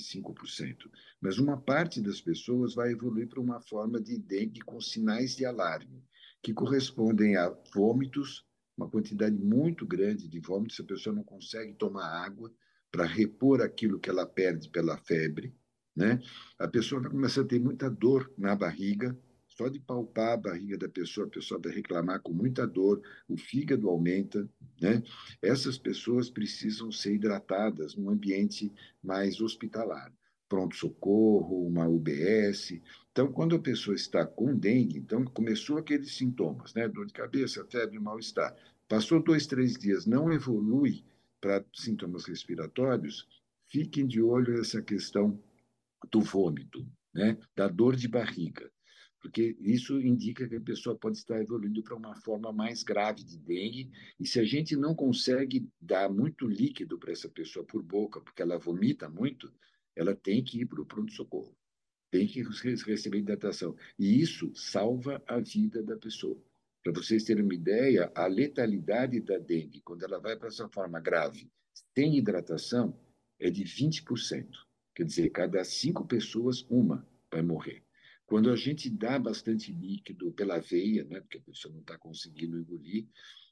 95%. Mas uma parte das pessoas vai evoluir para uma forma de dengue com sinais de alarme, que correspondem a vômitos, uma quantidade muito grande de vômitos, a pessoa não consegue tomar água para repor aquilo que ela perde pela febre, né? A pessoa vai começar a ter muita dor na barriga, só de palpar a barriga da pessoa, a pessoa vai reclamar com muita dor, o fígado aumenta, né? Essas pessoas precisam ser hidratadas num ambiente mais hospitalar, pronto-socorro, uma UBS. Então, quando a pessoa está com dengue, então começou aqueles sintomas, né? Dor de cabeça, febre, mal-estar. Passou 2, 3 dias, não evolui para sintomas respiratórios, fiquem de olho nessa questão do vômito, né? Da dor de barriga, porque isso indica que a pessoa pode estar evoluindo para uma forma mais grave de dengue, e se a gente não consegue dar muito líquido para essa pessoa por boca, porque ela vomita muito, ela tem que ir para o pronto-socorro, tem que receber hidratação, e isso salva a vida da pessoa. Para vocês terem uma ideia, a letalidade da dengue, quando ela vai para essa forma grave, sem hidratação, é de 20%. Quer dizer, cada 5 pessoas, uma vai morrer. Quando a gente dá bastante líquido pela veia, né, porque a pessoa não está conseguindo engolir,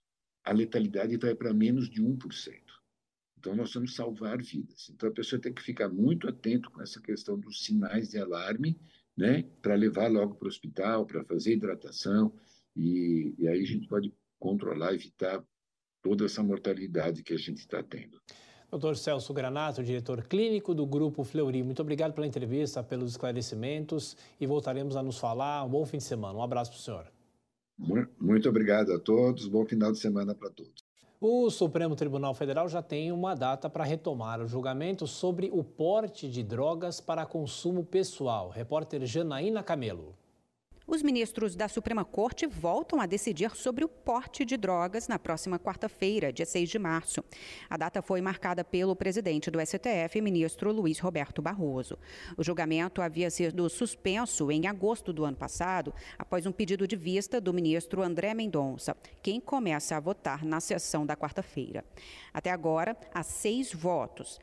a letalidade vai para menos de 1%. Então, nós vamos salvar vidas. Então, a pessoa tem que ficar muito atento com essa questão dos sinais de alarme, né, para levar logo para o hospital, para fazer hidratação. e aí a gente pode controlar, evitar toda essa mortalidade que a gente está tendo. Dr. Celso Granato, diretor clínico do Grupo Fleury, muito obrigado pela entrevista, pelos esclarecimentos e voltaremos a nos falar. Um bom fim de semana. Um abraço para o senhor. Muito obrigado a todos. Bom final de semana para todos. O Supremo Tribunal Federal já tem uma data para retomar o julgamento sobre o porte de drogas para consumo pessoal. Repórter Janaína Camelo. Os ministros da Suprema Corte voltam a decidir sobre o porte de drogas na próxima quarta-feira, dia 6 de março. A data foi marcada pelo presidente do STF, ministro Luiz Roberto Barroso. O julgamento havia sido suspenso em agosto do ano passado, após um pedido de vista do ministro André Mendonça, quem começa a votar na sessão da quarta-feira. Até agora, há 6 votos,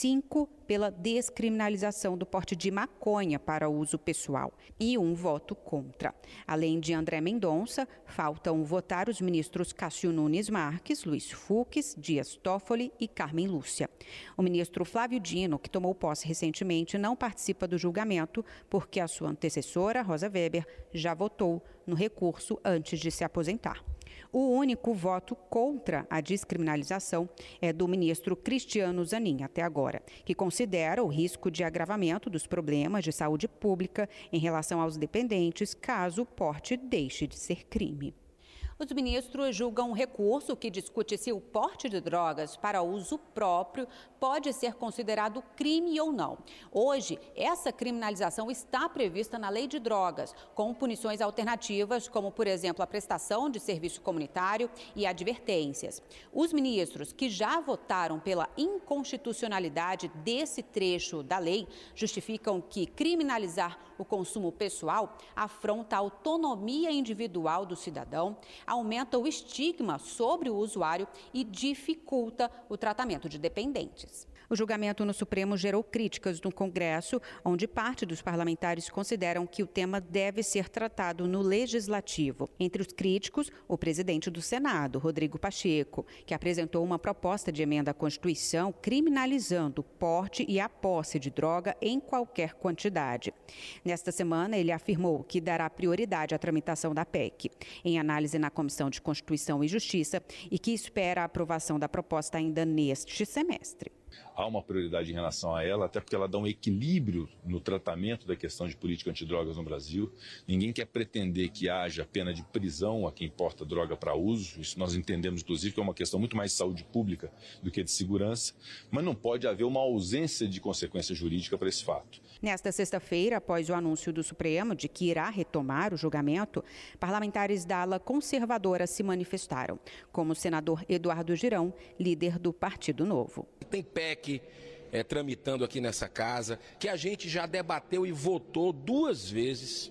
5 pela descriminalização do porte de maconha para uso pessoal e 1 voto contra. Além de André Mendonça, faltam votar os ministros Cássio Nunes Marques, Luiz Fux, Dias Toffoli e Carmen Lúcia. O ministro Flávio Dino, que tomou posse recentemente, não participa do julgamento porque a sua antecessora, Rosa Weber, já votou no recurso antes de se aposentar. O único voto contra a descriminalização é do ministro Cristiano Zanin, até agora, que considera o risco de agravamento dos problemas de saúde pública em relação aos dependentes, caso o porte deixe de ser crime. Os ministros julgam um recurso que discute se o porte de drogas para uso próprio pode ser considerado crime ou não. Hoje, essa criminalização está prevista na Lei de Drogas, com punições alternativas, como, por exemplo, a prestação de serviço comunitário e advertências. Os ministros que já votaram pela inconstitucionalidade desse trecho da lei justificam que criminalizar o consumo pessoal afronta a autonomia individual do cidadão, aumenta o estigma sobre o usuário e dificulta o tratamento de dependentes. O julgamento no Supremo gerou críticas no Congresso, onde parte dos parlamentares consideram que o tema deve ser tratado no Legislativo. Entre os críticos, o presidente do Senado, Rodrigo Pacheco, que apresentou uma proposta de emenda à Constituição criminalizando o porte e a posse de droga em qualquer quantidade. Nesta semana, ele afirmou que dará prioridade à tramitação da PEC, em análise na Comissão de Constituição e Justiça, e que espera a aprovação da proposta ainda neste semestre. Há uma prioridade em relação a ela, até porque ela dá um equilíbrio no tratamento da questão de política antidrogas no Brasil. Ninguém quer pretender que haja pena de prisão a quem porta droga para uso. Isso nós entendemos, inclusive, que é uma questão muito mais de saúde pública do que de segurança. Mas não pode haver uma ausência de consequência jurídica para esse fato. Nesta sexta-feira, após o anúncio do Supremo de que irá retomar o julgamento, parlamentares da ala conservadora se manifestaram, como o senador Eduardo Girão, líder do Partido Novo. Tem PEC tramitando aqui nessa casa, que a gente já debateu e votou 2 vezes.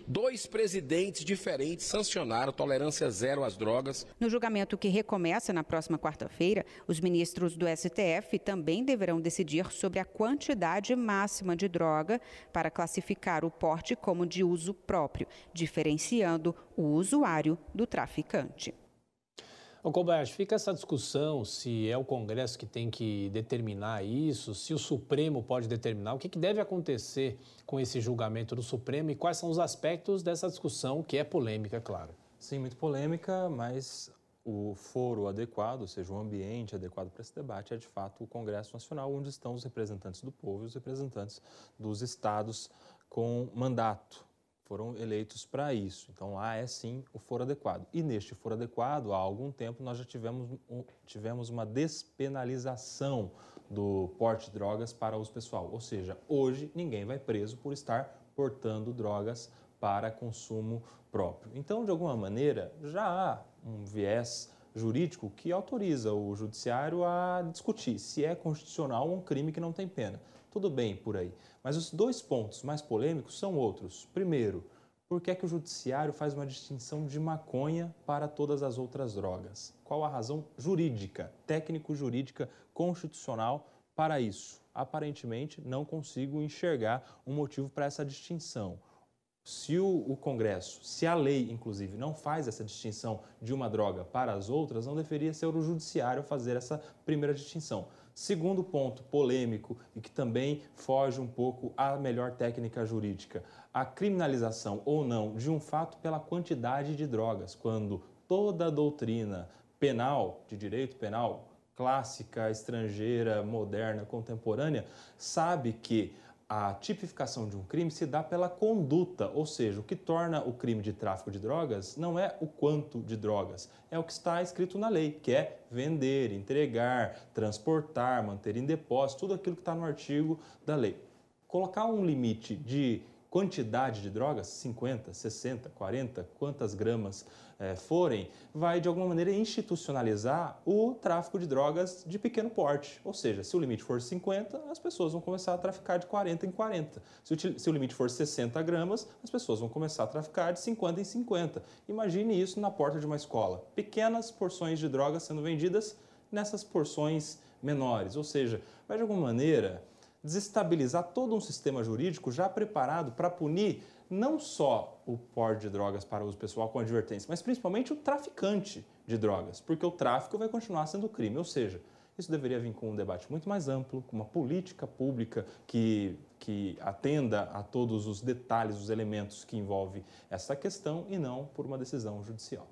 2 presidentes diferentes sancionaram tolerância zero às drogas. No julgamento que recomeça na próxima quarta-feira, os ministros do STF também deverão decidir sobre a quantidade máxima de droga para classificar o porte como de uso próprio, diferenciando o usuário do traficante. Ô Kobayashi, fica essa discussão se é o Congresso que tem que determinar isso, se o Supremo pode determinar, o que deve acontecer com esse julgamento do Supremo e quais são os aspectos dessa discussão, que é polêmica, é claro. Sim, muito polêmica, mas o foro adequado, ou seja, o ambiente adequado para esse debate é, de fato, o Congresso Nacional, onde estão os representantes do povo e os representantes dos estados com mandato. Foram eleitos para isso. Então, lá é sim o foro adequado. E neste foro adequado, há algum tempo, nós já tivemos uma despenalização do porte de drogas para uso pessoal. Ou seja, hoje ninguém vai preso por estar portando drogas para consumo próprio. Então, de alguma maneira, já há um viés jurídico que autoriza o judiciário a discutir se é constitucional um crime que não tem pena. Tudo bem por aí. Mas os 2 pontos mais polêmicos são outros. Primeiro, por que é que o judiciário faz uma distinção de maconha para todas as outras drogas? Qual a razão jurídica, técnico-jurídica, constitucional para isso? Aparentemente, não consigo enxergar um motivo para essa distinção. Se o Congresso, se a lei, inclusive, não faz essa distinção de uma droga para as outras, não deveria ser o judiciário fazer essa primeira distinção. Segundo ponto polêmico e que também foge um pouco à melhor técnica jurídica, a criminalização ou não de um fato pela quantidade de drogas, quando toda a doutrina penal, de direito penal, clássica, estrangeira, moderna, contemporânea, sabe que a tipificação de um crime se dá pela conduta, ou seja, o que torna o crime de tráfico de drogas não é o quanto de drogas, é o que está escrito na lei, que é vender, entregar, transportar, manter em depósito, tudo aquilo que está no artigo da lei. Colocar um limite de quantidade de drogas, 50, 60, 40, quantas gramas forem, vai de alguma maneira institucionalizar o tráfico de drogas de pequeno porte. Ou seja, se o limite for 50, as pessoas vão começar a traficar de 40 em 40. Se o limite for 60 gramas, as pessoas vão começar a traficar de 50 em 50. Imagine isso na porta de uma escola. Pequenas porções de drogas sendo vendidas nessas porções menores. Ou seja, vai de alguma maneira desestabilizar todo um sistema jurídico já preparado para punir não só o porte de drogas para uso pessoal com advertência, mas principalmente o traficante de drogas, porque o tráfico vai continuar sendo crime. Ou seja, isso deveria vir com um debate muito mais amplo, com uma política pública que atenda a todos os detalhes, os elementos que envolvem essa questão e não por uma decisão judicial.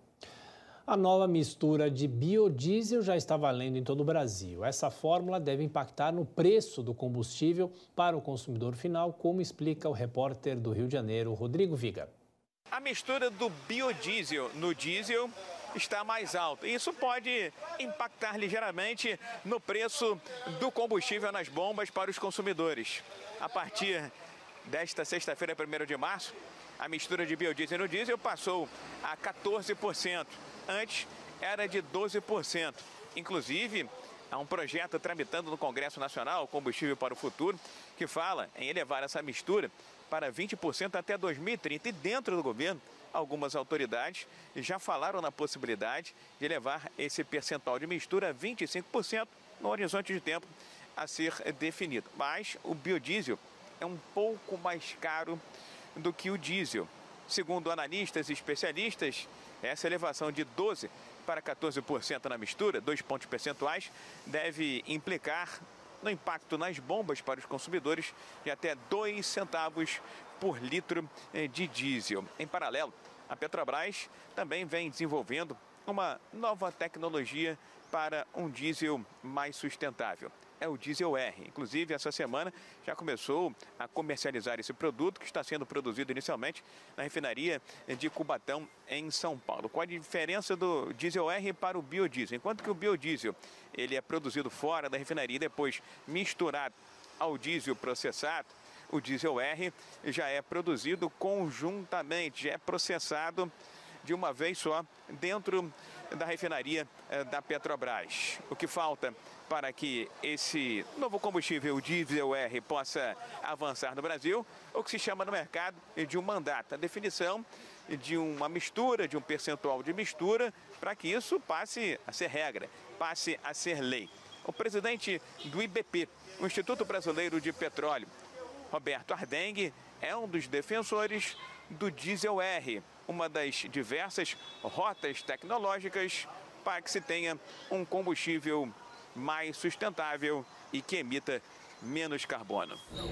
A nova mistura de biodiesel já está valendo em todo o Brasil. Essa fórmula deve impactar no preço do combustível para o consumidor final, como explica o repórter do Rio de Janeiro, Rodrigo Viga. A mistura do biodiesel no diesel está mais alta. Isso pode impactar ligeiramente no preço do combustível nas bombas para os consumidores. A partir desta sexta-feira, 1º de março, a mistura de biodiesel no diesel passou a 14%. Antes era de 12%. Inclusive, há um projeto tramitando no Congresso Nacional, Combustível para o Futuro, que fala em elevar essa mistura para 20% até 2030. E dentro do governo, algumas autoridades já falaram na possibilidade de elevar esse percentual de mistura a 25% no horizonte de tempo a ser definido. Mas o biodiesel é um pouco mais caro do que o diesel. Segundo analistas e especialistas, essa elevação de 12% para 14% na mistura, 2 pontos percentuais, deve implicar no impacto nas bombas para os consumidores de até 2 centavos por litro de diesel. Em paralelo, a Petrobras também vem desenvolvendo uma nova tecnologia para um diesel mais sustentável. É o Diesel R. Inclusive, essa semana já começou a comercializar esse produto que está sendo produzido inicialmente na refinaria de Cubatão, em São Paulo. Qual a diferença do Diesel R para o biodiesel? Enquanto que o biodiesel ele é produzido fora da refinaria e depois misturado ao diesel processado, o Diesel R já é produzido conjuntamente, já é processado de uma vez só dentro da refinaria da Petrobras. O que falta para que esse novo combustível, o Diesel R, possa avançar no Brasil, o que se chama no mercado de um mandato, a definição de uma mistura, de um percentual de mistura, para que isso passe a ser regra, passe a ser lei. O presidente do IBP, o Instituto Brasileiro de Petróleo, Roberto Ardengue, é um dos defensores do Diesel R, uma das diversas rotas tecnológicas para que se tenha um combustível mais sustentável e que emita menos carbono.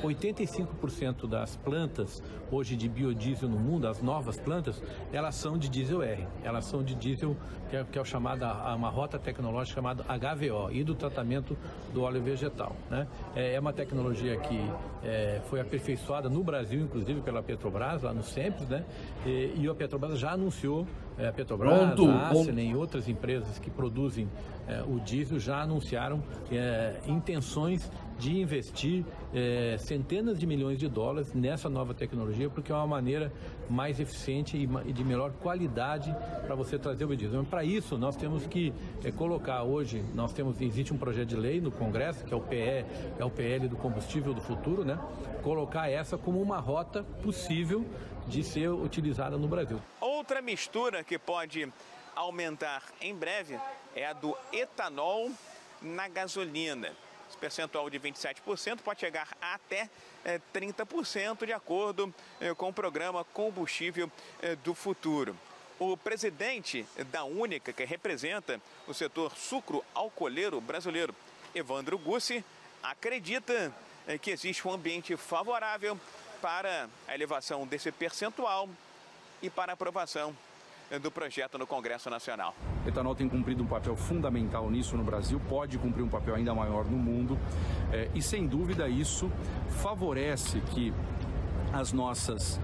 85% das plantas hoje de biodiesel no mundo, as novas plantas, elas são de diesel R. Elas são de diesel que é uma rota tecnológica chamada HVO, e do tratamento do óleo vegetal, né? É uma tecnologia que foi aperfeiçoada no Brasil, inclusive pela Petrobras, lá no Sempres, né? E a Petrobras já anunciou, a Petrobras, a Aspen e outras empresas que produzem o diesel já anunciaram intenções de investir centenas de milhões de dólares nessa nova tecnologia, porque é uma maneira mais eficiente e de melhor qualidade para você trazer o biodiesel. Para isso, nós temos que colocar hoje, existe um projeto de lei no Congresso, que é o PL do combustível do futuro, né? Colocar essa como uma rota possível de ser utilizada no Brasil. Outra mistura que pode aumentar em breve é a do etanol na gasolina. Esse percentual de 27% pode chegar até 30%, de acordo com o programa Combustível do Futuro. O presidente da Única, que representa o setor sucro-alcooleiro brasileiro, Evandro Gussi, acredita que existe um ambiente favorável para a elevação desse percentual e para a aprovação do projeto no Congresso Nacional. O etanol tem cumprido um papel fundamental nisso no Brasil, pode cumprir um papel ainda maior no mundo e, sem dúvida, isso favorece que as nossas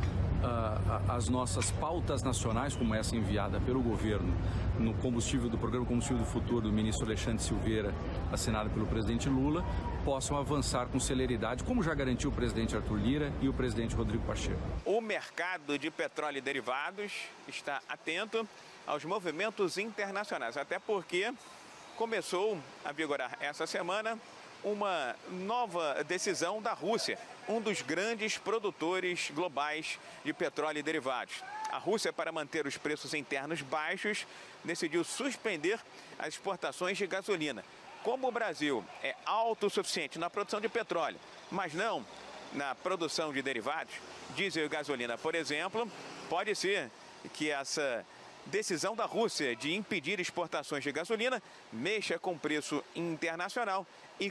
pautas nacionais, como essa enviada pelo governo no combustível do Programa Combustível do Futuro do ministro Alexandre Silveira, assinado pelo presidente Lula, possam avançar com celeridade, como já garantiu o presidente Arthur Lira e o presidente Rodrigo Pacheco. O mercado de petróleo e derivados está atento aos movimentos internacionais, até porque começou a vigorar essa semana uma nova decisão da Rússia, um dos grandes produtores globais de petróleo e derivados. A Rússia, para manter os preços internos baixos, decidiu suspender as exportações de gasolina. Como o Brasil é autossuficiente na produção de petróleo, mas não na produção de derivados, diesel e gasolina, por exemplo, pode ser que essa decisão da Rússia de impedir exportações de gasolina mexa com o preço internacional e,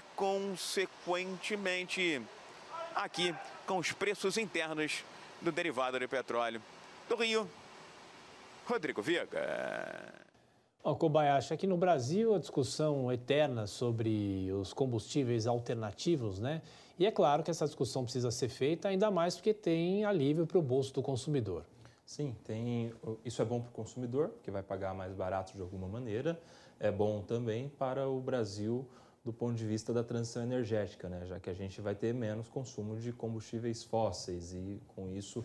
consequentemente, aqui com os preços internos do derivado de petróleo. Do Rio, Rodrigo Viega. Kobayashi, aqui no Brasil a discussão eterna sobre os combustíveis alternativos, né? E é claro que essa discussão precisa ser feita, ainda mais porque tem alívio para o bolso do consumidor. Sim, isso é bom para o consumidor, que vai pagar mais barato de alguma maneira. É bom também para o Brasil do ponto de vista da transição energética, né? Já que a gente vai ter menos consumo de combustíveis fósseis e, com isso,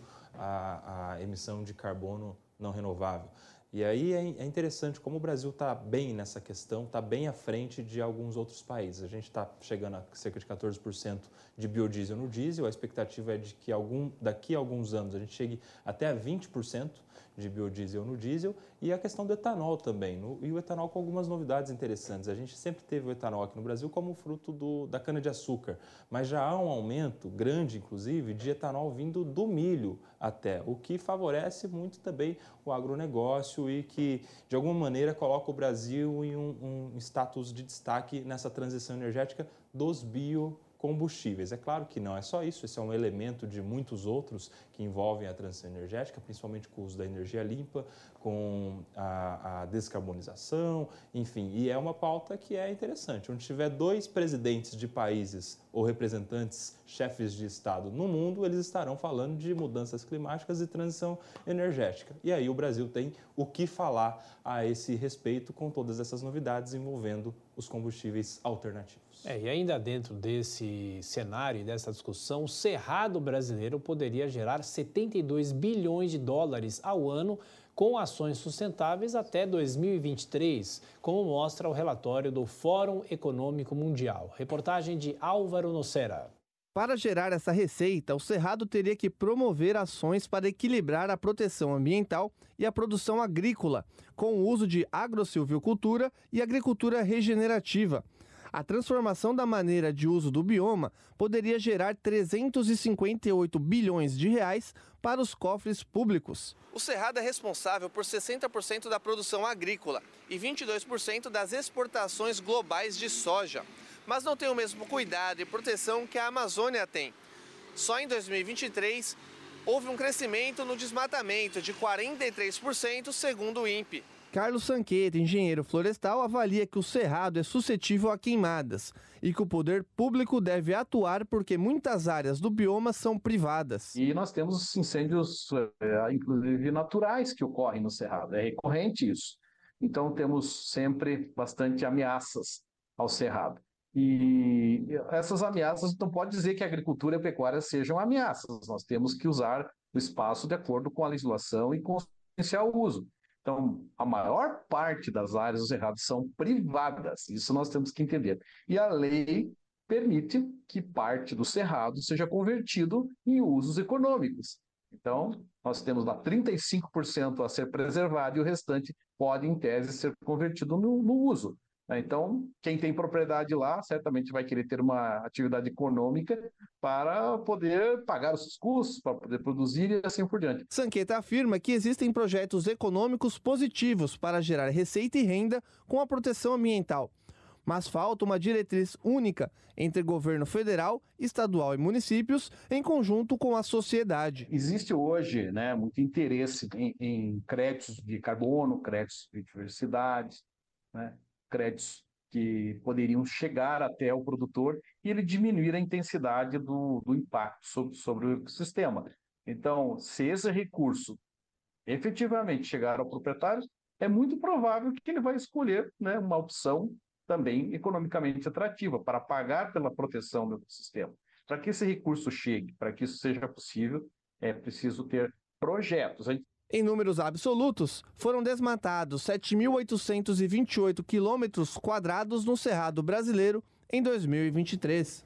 a emissão de carbono não renovável. E aí é interessante como o Brasil está bem nessa questão, está bem à frente de alguns outros países. A gente está chegando a cerca de 14% de biodiesel no diesel, a expectativa é de que daqui a alguns anos a gente chegue até a 20% de biodiesel no diesel, e a questão do etanol também, e o etanol com algumas novidades interessantes. A gente sempre teve o etanol aqui no Brasil como fruto da cana-de-açúcar, mas já há um aumento grande, inclusive, de etanol vindo do milho até, o que favorece muito também o agronegócio e que, de alguma maneira, coloca o Brasil em um status de destaque nessa transição energética dos biocombustíveis. É claro que não é só isso, esse é um elemento de muitos outros que envolvem a transição energética, principalmente com o uso da energia limpa, com a descarbonização, enfim. E é uma pauta que é interessante. Onde tiver 2 presidentes de países ou representantes, chefes de Estado no mundo, eles estarão falando de mudanças climáticas e transição energética. E aí o Brasil tem o que falar a esse respeito com todas essas novidades envolvendo os combustíveis alternativos. E ainda dentro desse cenário e dessa discussão, o Cerrado brasileiro poderia gerar 72 bilhões de dólares ao ano com ações sustentáveis até 2023, como mostra o relatório do Fórum Econômico Mundial. Reportagem de Álvaro Nocera. Para gerar essa receita, o Cerrado teria que promover ações para equilibrar a proteção ambiental e a produção agrícola, com o uso de agrossilvicultura e agricultura regenerativa. A transformação da maneira de uso do bioma poderia gerar 358 bilhões de reais para os cofres públicos. O Cerrado é responsável por 60% da produção agrícola e 22% das exportações globais de soja, mas não tem o mesmo cuidado e proteção que a Amazônia tem. Só em 2023, houve um crescimento no desmatamento de 43%, segundo o INPE. Carlos Sanqueta, engenheiro florestal, avalia que o Cerrado é suscetível a queimadas e que o poder público deve atuar porque muitas áreas do bioma são privadas. E nós temos incêndios, inclusive naturais, que ocorrem no Cerrado. É recorrente isso. Então temos sempre bastante ameaças ao Cerrado. E essas ameaças, não pode dizer que a agricultura e a pecuária sejam ameaças. Nós temos que usar o espaço de acordo com a legislação e com o potencial uso. Então, a maior parte das áreas do Cerrado são privadas, isso nós temos que entender. E a lei permite que parte do Cerrado seja convertido em usos econômicos. Então, nós temos lá 35% a ser preservado e o restante pode, em tese, ser convertido no uso. Então, quem tem propriedade lá certamente vai querer ter uma atividade econômica para poder pagar os seus custos, para poder produzir e assim por diante. Sanqueta afirma que existem projetos econômicos positivos para gerar receita e renda com a proteção ambiental. mas falta uma diretriz única entre governo federal, estadual e municípios, em conjunto com a sociedade. Existe hoje, né, muito interesse em créditos de carbono, créditos de diversidade, né, créditos que poderiam chegar até o produtor e ele diminuir a intensidade do impacto sobre o ecossistema. Então, se esse recurso efetivamente chegar ao proprietário, é muito provável que ele vai escolher, né, uma opção também economicamente atrativa para pagar pela proteção do ecossistema. Para que esse recurso chegue, para que isso seja possível, é preciso ter projetos. Em números absolutos, foram desmatados 7.828 quilômetros quadrados no Cerrado brasileiro em 2023.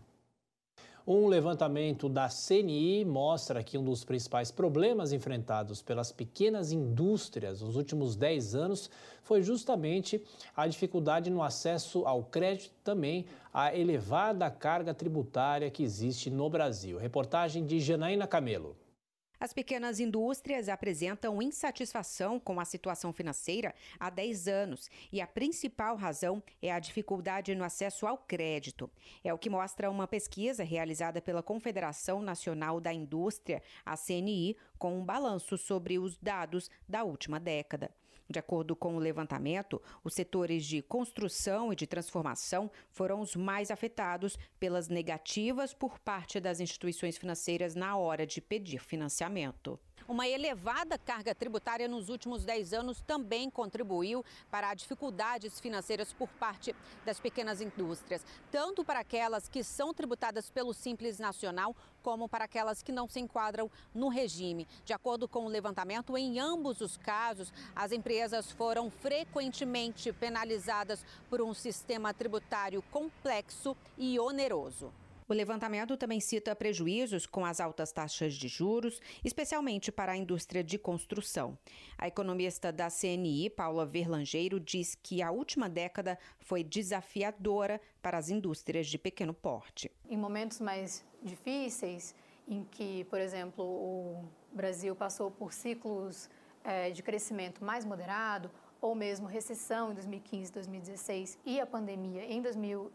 Um levantamento da CNI mostra que um dos principais problemas enfrentados pelas pequenas indústrias nos últimos 10 anos foi justamente a dificuldade no acesso ao crédito, também a elevada carga tributária que existe no Brasil. Reportagem de Janaína Camelo. As pequenas indústrias apresentam insatisfação com a situação financeira há 10 anos e a principal razão é a dificuldade no acesso ao crédito. É o que mostra uma pesquisa realizada pela Confederação Nacional da Indústria, a CNI, com um balanço sobre os dados da última década. De acordo com o levantamento, os setores de construção e de transformação foram os mais afetados pelas negativas por parte das instituições financeiras na hora de pedir financiamento. Uma elevada carga tributária nos últimos 10 anos também contribuiu para dificuldades financeiras por parte das pequenas indústrias, tanto para aquelas que são tributadas pelo Simples Nacional, como para aquelas que não se enquadram no regime. De acordo com o levantamento, em ambos os casos, as empresas foram frequentemente penalizadas por um sistema tributário complexo e oneroso. O levantamento também cita prejuízos com as altas taxas de juros, especialmente para a indústria de construção. A economista da CNI, Paula Verlangeiro, diz que a última década foi desafiadora para as indústrias de pequeno porte. Em momentos mais difíceis, em que, por exemplo, o Brasil passou por ciclos de crescimento mais moderado, ou mesmo recessão em 2015, 2016 e a pandemia em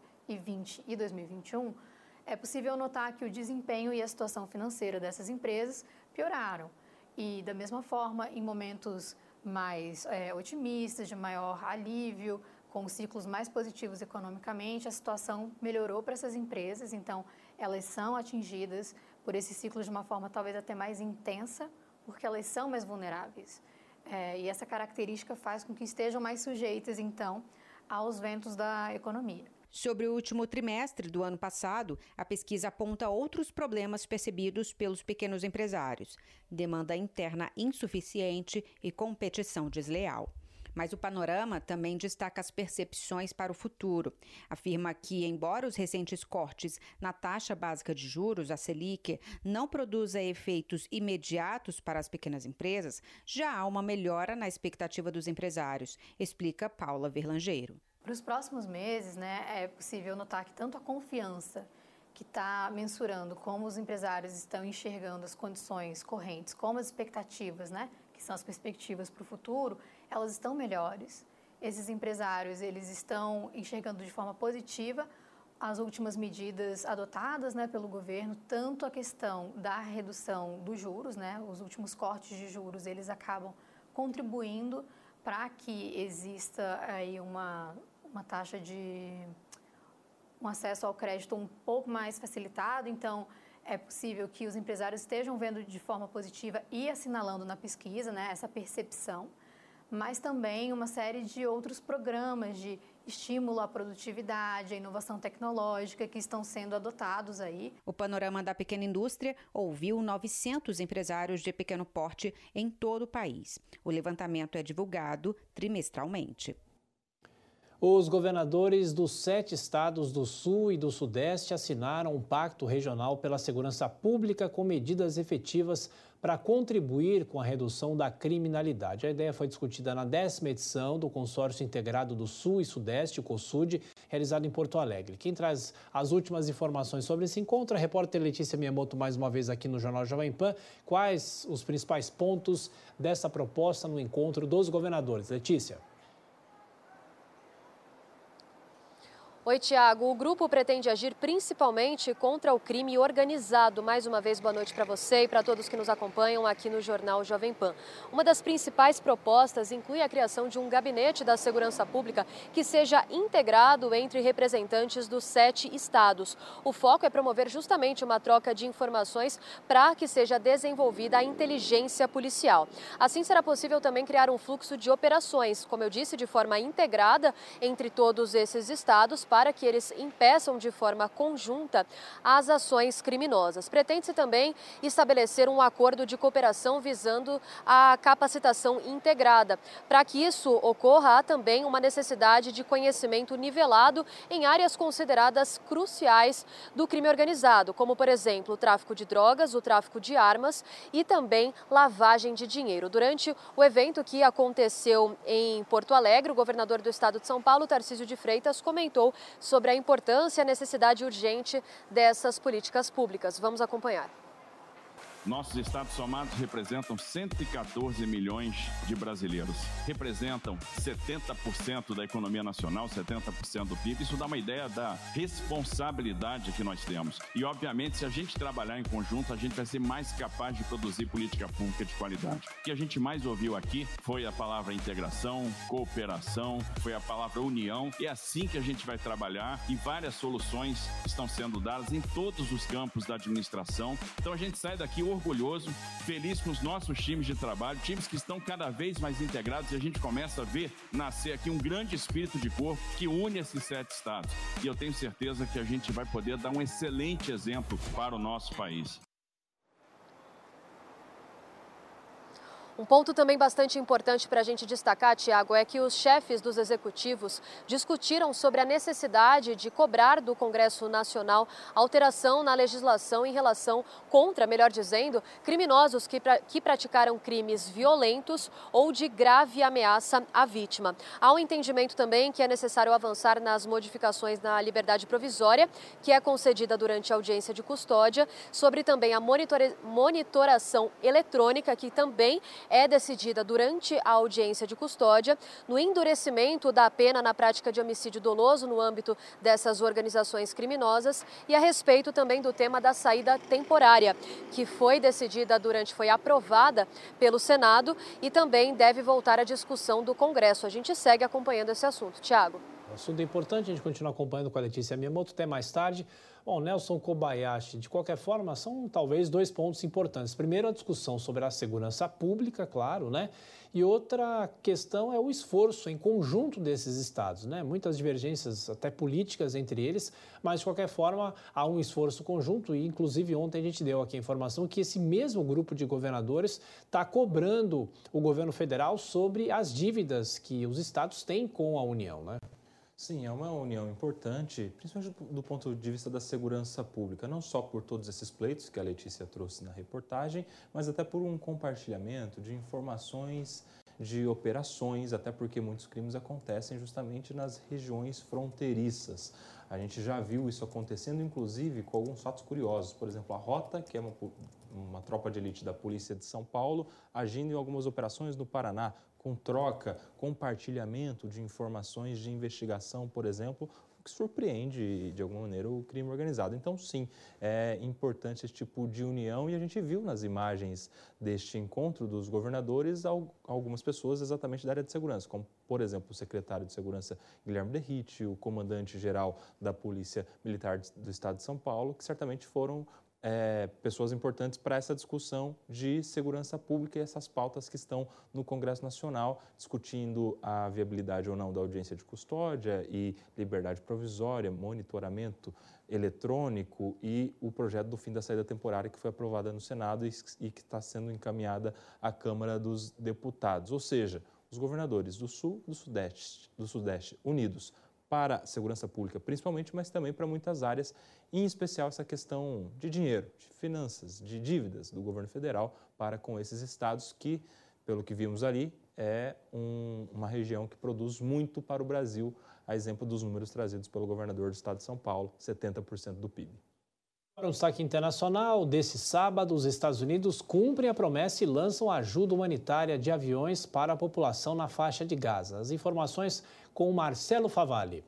2020 e 2021, é possível notar que o desempenho e a situação financeira dessas empresas pioraram. E, da mesma forma, em momentos mais otimistas, de maior alívio, com ciclos mais positivos economicamente, a situação melhorou para essas empresas. Então, elas são atingidas por esse ciclo de uma forma talvez até mais intensa, porque elas são mais vulneráveis. E essa característica faz com que estejam mais sujeitas, então, aos ventos da economia. Sobre o último trimestre do ano passado, a pesquisa aponta outros problemas percebidos pelos pequenos empresários: demanda interna insuficiente e competição desleal. Mas o panorama também destaca as percepções para o futuro. Afirma que, embora os recentes cortes na taxa básica de juros, a Selic, não produza efeitos imediatos para as pequenas empresas, já há uma melhora na expectativa dos empresários, explica Paula Verlangeiro. Para os próximos meses, é possível notar que tanto a confiança, que está mensurando como os empresários estão enxergando as condições correntes, como as expectativas, que são as perspectivas para o futuro, elas estão melhores. Esses empresários, eles estão enxergando de forma positiva as últimas medidas adotadas pelo governo, tanto a questão da redução dos juros, os últimos cortes de juros, eles acabam contribuindo para que exista aí uma taxa de um acesso ao crédito um pouco mais facilitado. Então, é possível que os empresários estejam vendo de forma positiva e assinalando na pesquisa essa percepção, mas também uma série de outros programas de estímulo à produtividade, à inovação tecnológica que estão sendo adotados aí. O Panorama da Pequena Indústria ouviu 900 empresários de pequeno porte em todo o país. O levantamento é divulgado trimestralmente. Os governadores dos 7 estados do Sul e do Sudeste assinaram um pacto regional pela segurança pública com medidas efetivas para contribuir com a redução da criminalidade. A ideia foi discutida na 10ª edição do Consórcio Integrado do Sul e Sudeste, o COSUD, realizado em Porto Alegre. Quem traz as últimas informações sobre esse encontro é a repórter Letícia Miyamoto, mais uma vez aqui no Jornal Jovem Pan. Quais os principais pontos dessa proposta no encontro dos governadores? Letícia. Oi, Tiago. O grupo pretende agir principalmente contra o crime organizado. Mais uma vez, boa noite para você e para todos que nos acompanham aqui no Jornal Jovem Pan. Uma das principais propostas inclui a criação de um gabinete da segurança pública que seja integrado entre representantes dos 7 estados. O foco é promover justamente uma troca de informações para que seja desenvolvida a inteligência policial. Assim, será possível também criar um fluxo de operações, como eu disse, de forma integrada entre todos esses estados, para que eles impeçam de forma conjunta as ações criminosas. Pretende-se também estabelecer um acordo de cooperação visando a capacitação integrada. Para que isso ocorra, há também uma necessidade de conhecimento nivelado em áreas consideradas cruciais do crime organizado, como, por exemplo, o tráfico de drogas, o tráfico de armas e também lavagem de dinheiro. Durante o evento que aconteceu em Porto Alegre, o governador do estado de São Paulo, Tarcísio de Freitas, comentou sobre a importância e a necessidade urgente dessas políticas públicas. Vamos acompanhar. Nossos estados somados representam 114 milhões de brasileiros. Representam 70% da economia nacional, 70% do PIB. Isso dá uma ideia da responsabilidade que nós temos. E, obviamente, se a gente trabalhar em conjunto, a gente vai ser mais capaz de produzir política pública de qualidade. O que a gente mais ouviu aqui foi a palavra integração, cooperação, foi a palavra união. E é assim que a gente vai trabalhar e várias soluções estão sendo dadas em todos os campos da administração. Então, a gente sai daqui orgulhoso, feliz com os nossos times de trabalho, times que estão cada vez mais integrados, e a gente começa a ver nascer aqui um grande espírito de corpo que une esses 7 estados. E eu tenho certeza que a gente vai poder dar um excelente exemplo para o nosso país. Um ponto também bastante importante para a gente destacar, Tiago, é que os chefes dos executivos discutiram sobre a necessidade de cobrar do Congresso Nacional alteração na legislação em relação contra, melhor dizendo, criminosos que praticaram crimes violentos ou de grave ameaça à vítima. Há um entendimento também que é necessário avançar nas modificações na liberdade provisória, que é concedida durante a audiência de custódia, sobre também a monitoração eletrônica, que também é decidida durante a audiência de custódia, no endurecimento da pena na prática de homicídio doloso no âmbito dessas organizações criminosas e a respeito também do tema da saída temporária, que foi aprovada pelo Senado e também deve voltar à discussão do Congresso. A gente segue acompanhando esse assunto. Tiago. Assunto importante, a gente continua acompanhando com a Letícia Miyamoto até mais tarde. Bom, Nelson Kobayashi, de qualquer forma, são talvez 2 pontos importantes. Primeiro, a discussão sobre a segurança pública, claro, né? E outra questão é o esforço em conjunto desses estados, né? Muitas divergências, até políticas entre eles, mas de qualquer forma há um esforço conjunto e, inclusive, ontem a gente deu aqui a informação que esse mesmo grupo de governadores está cobrando o governo federal sobre as dívidas que os estados têm com a União, né? Sim, é uma união importante, principalmente do ponto de vista da segurança pública, não só por todos esses pleitos que a Letícia trouxe na reportagem, mas até por um compartilhamento de informações, de operações, até porque muitos crimes acontecem justamente nas regiões fronteiriças. A gente já viu isso acontecendo, inclusive, com alguns fatos curiosos. Por exemplo, a Rota, que é uma tropa de elite da Polícia de São Paulo, agindo em algumas operações no Paraná, com troca, compartilhamento de informações de investigação, por exemplo, o que surpreende, de alguma maneira, o crime organizado. Então, sim, é importante esse tipo de união e a gente viu nas imagens deste encontro dos governadores algumas pessoas exatamente da área de segurança, como, por exemplo, o secretário de Segurança Guilherme Derrite, o comandante-geral da Polícia Militar do Estado de São Paulo, que certamente foram pessoas importantes para essa discussão de segurança pública e essas pautas que estão no Congresso Nacional, discutindo a viabilidade ou não da audiência de custódia e liberdade provisória, monitoramento eletrônico e o projeto do fim da saída temporária que foi aprovada no Senado e que está sendo encaminhada à Câmara dos Deputados. Ou seja, os governadores do Sul e do Sudeste unidos para a segurança pública, principalmente, mas também para muitas áreas, em especial essa questão de dinheiro, de finanças, de dívidas do governo federal para com esses estados que, pelo que vimos ali, é uma região que produz muito para o Brasil, a exemplo dos números trazidos pelo governador do estado de São Paulo, 70% do PIB. Para um destaque internacional, desse sábado, os Estados Unidos cumprem a promessa e lançam ajuda humanitária de aviões para a população na faixa de Gaza. As informações com o Marcelo Favalli.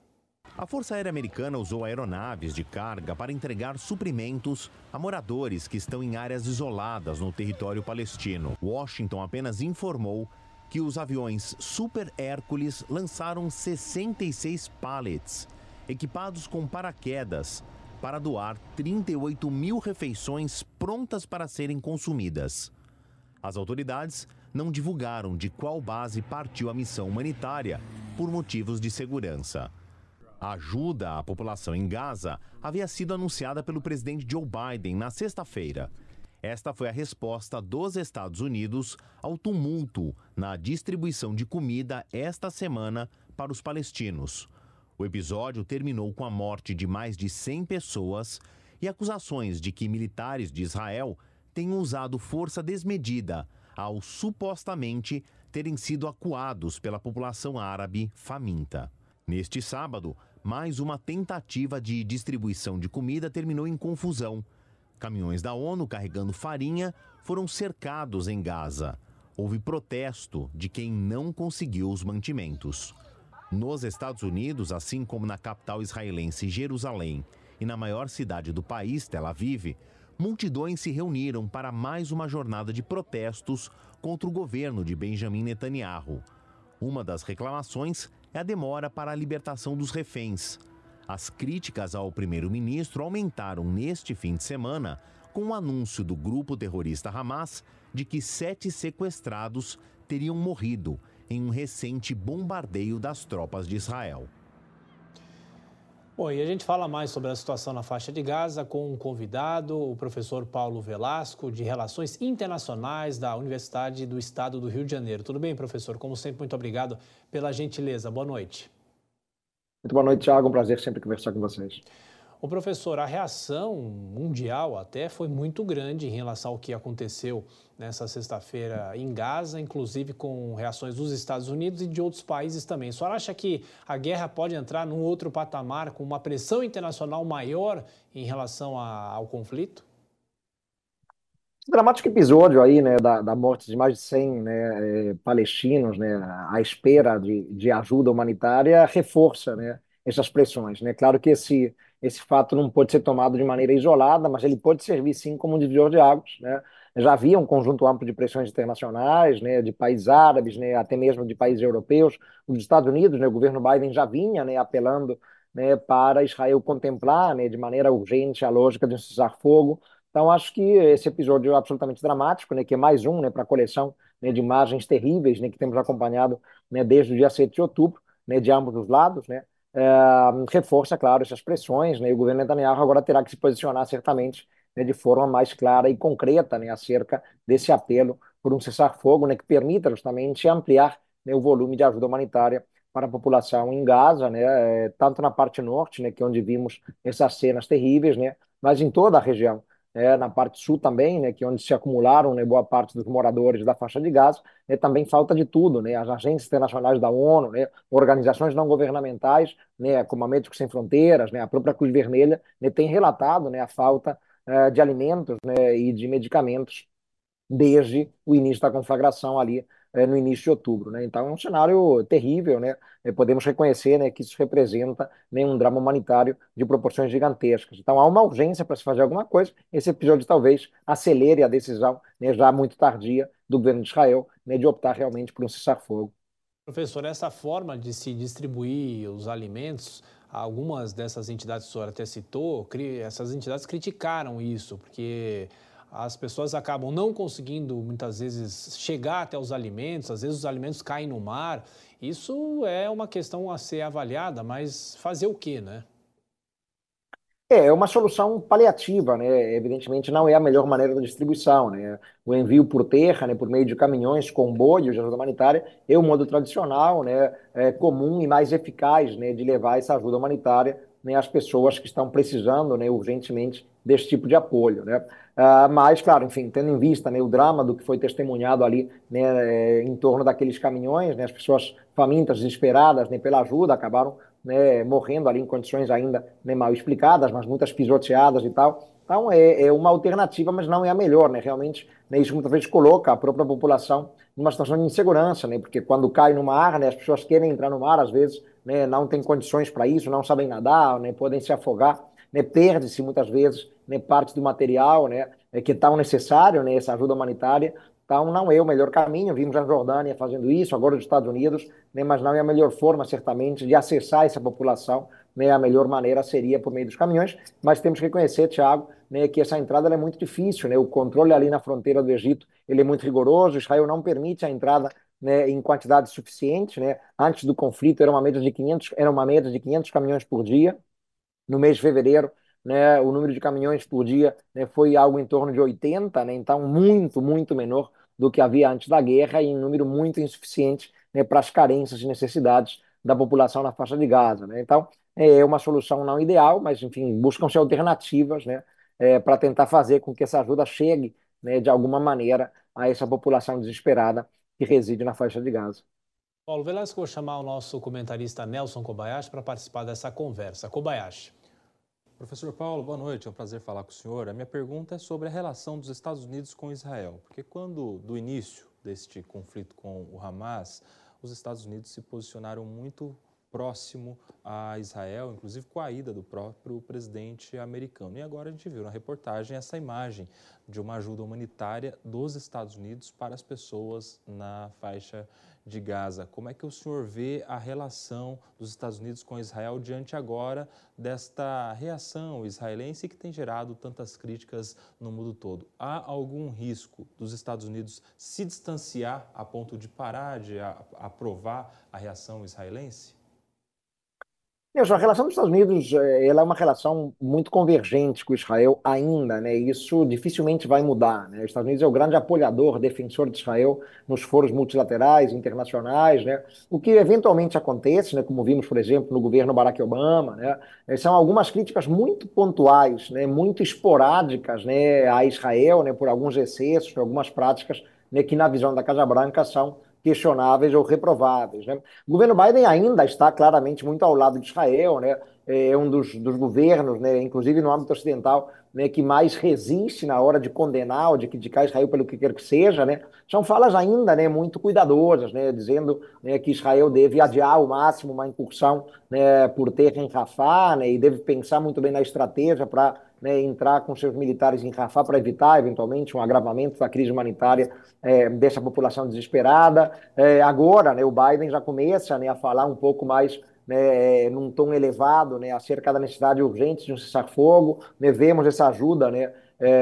A Força Aérea Americana usou aeronaves de carga para entregar suprimentos a moradores que estão em áreas isoladas no território palestino. Washington apenas informou que os aviões Super Hércules lançaram 66 pallets, equipados com paraquedas, para doar 38 mil refeições prontas para serem consumidas. As autoridades não divulgaram de qual base partiu a missão humanitária, por motivos de segurança. A ajuda à população em Gaza havia sido anunciada pelo presidente Joe Biden na sexta-feira. Esta foi a resposta dos Estados Unidos ao tumulto na distribuição de comida esta semana para os palestinos. O episódio terminou com a morte de mais de 100 pessoas e acusações de que militares de Israel tenham usado força desmedida ao supostamente terem sido acuados pela população árabe faminta. Neste sábado, mais uma tentativa de distribuição de comida terminou em confusão. Caminhões da ONU carregando farinha foram cercados em Gaza. Houve protesto de quem não conseguiu os mantimentos. Nos Estados Unidos, assim como na capital israelense Jerusalém e na maior cidade do país, Tel Aviv, multidões se reuniram para mais uma jornada de protestos contra o governo de Benjamin Netanyahu. Uma das reclamações é a demora para a libertação dos reféns. As críticas ao primeiro-ministro aumentaram neste fim de semana com o anúncio do grupo terrorista Hamas de que 7 sequestrados teriam morrido em um recente bombardeio das tropas de Israel. Bom, e a gente fala mais sobre a situação na faixa de Gaza com um convidado, o professor Paulo Velasco, de Relações Internacionais da Universidade do Estado do Rio de Janeiro. Tudo bem, professor? Como sempre, muito obrigado pela gentileza. Boa noite. Muito boa noite, Thiago. Um prazer sempre conversar com vocês. O professor, a reação mundial até foi muito grande em relação ao que aconteceu nessa sexta-feira em Gaza, inclusive com reações dos Estados Unidos e de outros países também. O senhor acha que a guerra pode entrar num outro patamar com uma pressão internacional maior em relação ao conflito? Esse dramático episódio aí, né, da morte de mais de 100, palestinos, né, à espera de ajuda humanitária, reforça, né, essas pressões, né? Claro que esse fato não pode ser tomado de maneira isolada, mas ele pode servir sim como um divisor de águas, né? Já havia um conjunto amplo de pressões internacionais, né, de países árabes, né, até mesmo de países europeus. Os Estados Unidos, né, o governo Biden já vinha, né, apelando, né, para Israel contemplar, né, de maneira urgente a lógica de um cessar-fogo. Então, acho que esse episódio é absolutamente dramático, né, que é mais um, né, para a coleção, né, de imagens terríveis, né, que temos acompanhado, né, desde o dia 7 de outubro, né, de ambos os lados, né. Reforça, claro, essas pressões, né, e o governo Netanyahu agora terá que se posicionar certamente, né, de forma mais clara e concreta, né, acerca desse apelo por um cessar-fogo, né, que permita justamente ampliar, né, o volume de ajuda humanitária para a população em Gaza, né, tanto na parte norte, né, que é onde vimos essas cenas terríveis, né, mas em toda a região. Na parte sul também, né, que é onde se acumularam, né, boa parte dos moradores da faixa de Gaza, né, também falta de tudo, né, as agências internacionais da ONU, né, organizações não governamentais, né, como a Médicos Sem Fronteiras, né, a própria Cruz Vermelha, né, tem relatado, né, a falta de alimentos, né, e de medicamentos desde o início da conflagração ali no início de outubro, né? Então é um cenário terrível, né? Podemos reconhecer, né, que isso representa, né, um drama humanitário de proporções gigantescas. Então há uma urgência para se fazer alguma coisa. Esse episódio talvez acelere a decisão, né, já muito tardia do governo de Israel, né, de optar realmente por um cessar-fogo. Professor, essa forma de se distribuir os alimentos, algumas dessas entidades que o senhor até citou, essas entidades criticaram isso, porque as pessoas acabam não conseguindo, muitas vezes, chegar até os alimentos, às vezes os alimentos caem no mar. Isso é uma questão a ser avaliada, mas fazer o quê, né? É uma solução paliativa, né? Evidentemente não é a melhor maneira de distribuição, né? O envio por terra, né, por meio de caminhões, comboios de ajuda humanitária, é o modo tradicional, né, comum e mais eficaz, né, de levar essa ajuda humanitária, né, às pessoas que estão precisando, né, urgentemente desse tipo de apoio, né? Mas, claro, enfim, tendo em vista, né, o drama do que foi testemunhado ali, né, em torno daqueles caminhões, né, as pessoas famintas, desesperadas, né, pela ajuda, acabaram, né, morrendo ali em condições ainda, né, mal explicadas, mas muitas pisoteadas e tal. Então, é uma alternativa, mas não é a melhor, né? Realmente, né, isso muitas vezes coloca a própria população numa situação de insegurança, né? Porque quando cai no mar, né, as pessoas querem entrar no mar, às vezes, né, não têm condições para isso, não sabem nadar, né, podem se afogar, né, perde-se muitas vezes, né, parte do material, né, que é tão necessário, né, essa ajuda humanitária. Então, não é o melhor caminho. Vimos a Jordânia fazendo isso, agora os Estados Unidos, né, mas não é a melhor forma, certamente, de acessar essa população. Né, a melhor maneira seria por meio dos caminhões, mas temos que reconhecer, Thiago, né, que essa entrada é muito difícil, né, o controle ali na fronteira do Egito ele é muito rigoroso, Israel não permite a entrada, né, em quantidade suficiente, né, antes do conflito era uma média de 500 caminhões por dia, no mês de fevereiro, né, o número de caminhões por dia, né, foi algo em torno de 80, né, então muito, muito menor do que havia antes da guerra e em número muito insuficiente, né, para as carências e necessidades da população na faixa de Gaza. Né? Então, é uma solução não ideal, mas, enfim, buscam-se alternativas, né, para tentar fazer com que essa ajuda chegue, né, de alguma maneira a essa população desesperada que reside na faixa de Gaza. Paulo Velasco, vou chamar o nosso comentarista Nelson Kobayashi para participar dessa conversa. Kobayashi. Professor Paulo, boa noite, é um prazer falar com o senhor. A minha pergunta é sobre a relação dos Estados Unidos com Israel, porque quando, do início deste conflito com o Hamas, os Estados Unidos se posicionaram muito próximo a Israel, inclusive com a ida do próprio presidente americano. E agora a gente viu na reportagem essa imagem de uma ajuda humanitária dos Estados Unidos para as pessoas na faixa de Gaza. Como é que o senhor vê a relação dos Estados Unidos com Israel diante agora desta reação israelense que tem gerado tantas críticas no mundo todo? Há algum risco dos Estados Unidos se distanciar a ponto de parar de aprovar a reação israelense? A relação dos Estados Unidos ela é uma relação muito convergente com Israel ainda, né? Isso dificilmente vai mudar, né? Os Estados Unidos é o grande apoiador, defensor de Israel nos foros multilaterais, internacionais, né? O que eventualmente acontece, né? Como vimos, por exemplo, no governo Barack Obama, né? São algumas críticas muito pontuais, né? Muito esporádicas, né? A Israel, né? Por alguns excessos, por algumas práticas, né? Que na visão da Casa Branca são questionáveis ou reprováveis. Né? O governo Biden ainda está claramente muito ao lado de Israel, né? É um dos governos, né, inclusive no âmbito ocidental, né, que mais resiste na hora de condenar ou de criticar Israel pelo que quer que seja. Né? São falas ainda, né, muito cuidadosas, né, dizendo, né, que Israel deve adiar ao máximo uma incursão, né, por terra em Rafah, né, e deve pensar muito bem na estratégia para, né, entrar com seus militares em Rafah para evitar, eventualmente, um agravamento da crise humanitária dessa população desesperada. Agora, né, o Biden já começa, né, a falar um pouco mais, né, num tom elevado, né, acerca da necessidade urgente de um cessar-fogo. Né, vemos essa ajuda, né,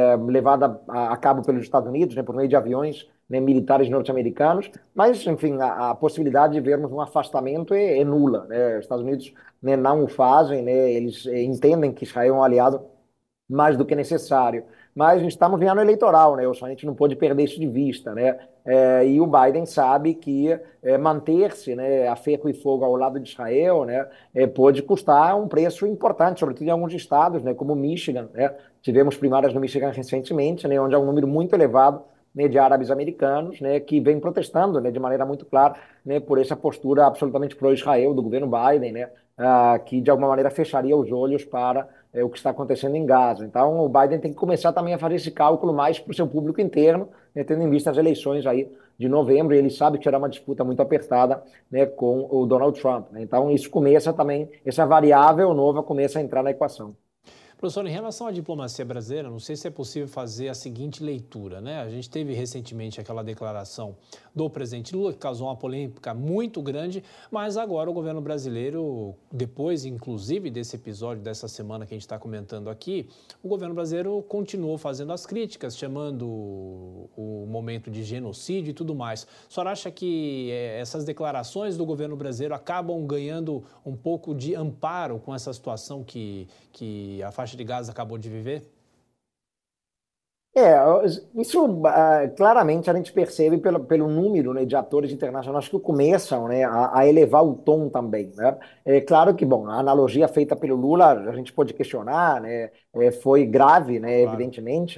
levada a cabo pelos Estados Unidos, né, por meio de aviões, né, militares norte-americanos, mas, enfim, a possibilidade de vermos um afastamento é nula. Né? Os Estados Unidos, né, não o fazem, né, eles entendem que Israel é um aliado mais do que necessário. Mas estamos em ano eleitoral, né? A gente não pode perder isso de vista, né? E o Biden sabe que manter-se, né, a ferro e fogo ao lado de Israel, né, pode custar um preço importante, sobretudo em alguns estados, né, como Michigan. Né? Tivemos primárias no Michigan recentemente, né, onde há um número muito elevado, né, de árabes americanos, né, que vem protestando, né, de maneira muito clara, né, por essa postura absolutamente pró-Israel do governo Biden, né, que de alguma maneira fecharia os olhos para o que está acontecendo em Gaza. Então, o Biden tem que começar também a fazer esse cálculo mais para o seu público interno, né, tendo em vista as eleições aí de novembro, e ele sabe que será uma disputa muito apertada, né, com o Donald Trump. Né? Então, isso começa também, essa variável nova começa a entrar na equação. Professor, em relação à diplomacia brasileira, não sei se é possível fazer a seguinte leitura, né? A gente teve recentemente aquela declaração do presidente Lula, que causou uma polêmica muito grande, mas agora o governo brasileiro, depois, inclusive, desse episódio dessa semana que a gente está comentando aqui, o governo brasileiro continuou fazendo as críticas, chamando o momento de genocídio e tudo mais. O senhor acha que essas declarações do governo brasileiro acabam ganhando um pouco de amparo com essa situação que a faixa de Gaza acabou de viver? Isso claramente a gente percebe pelo número, né, de atores internacionais que começam, né, a elevar o tom também. Né? É claro que, bom, a analogia feita pelo Lula, a gente pode questionar, né, foi grave, né, claro, evidentemente, né,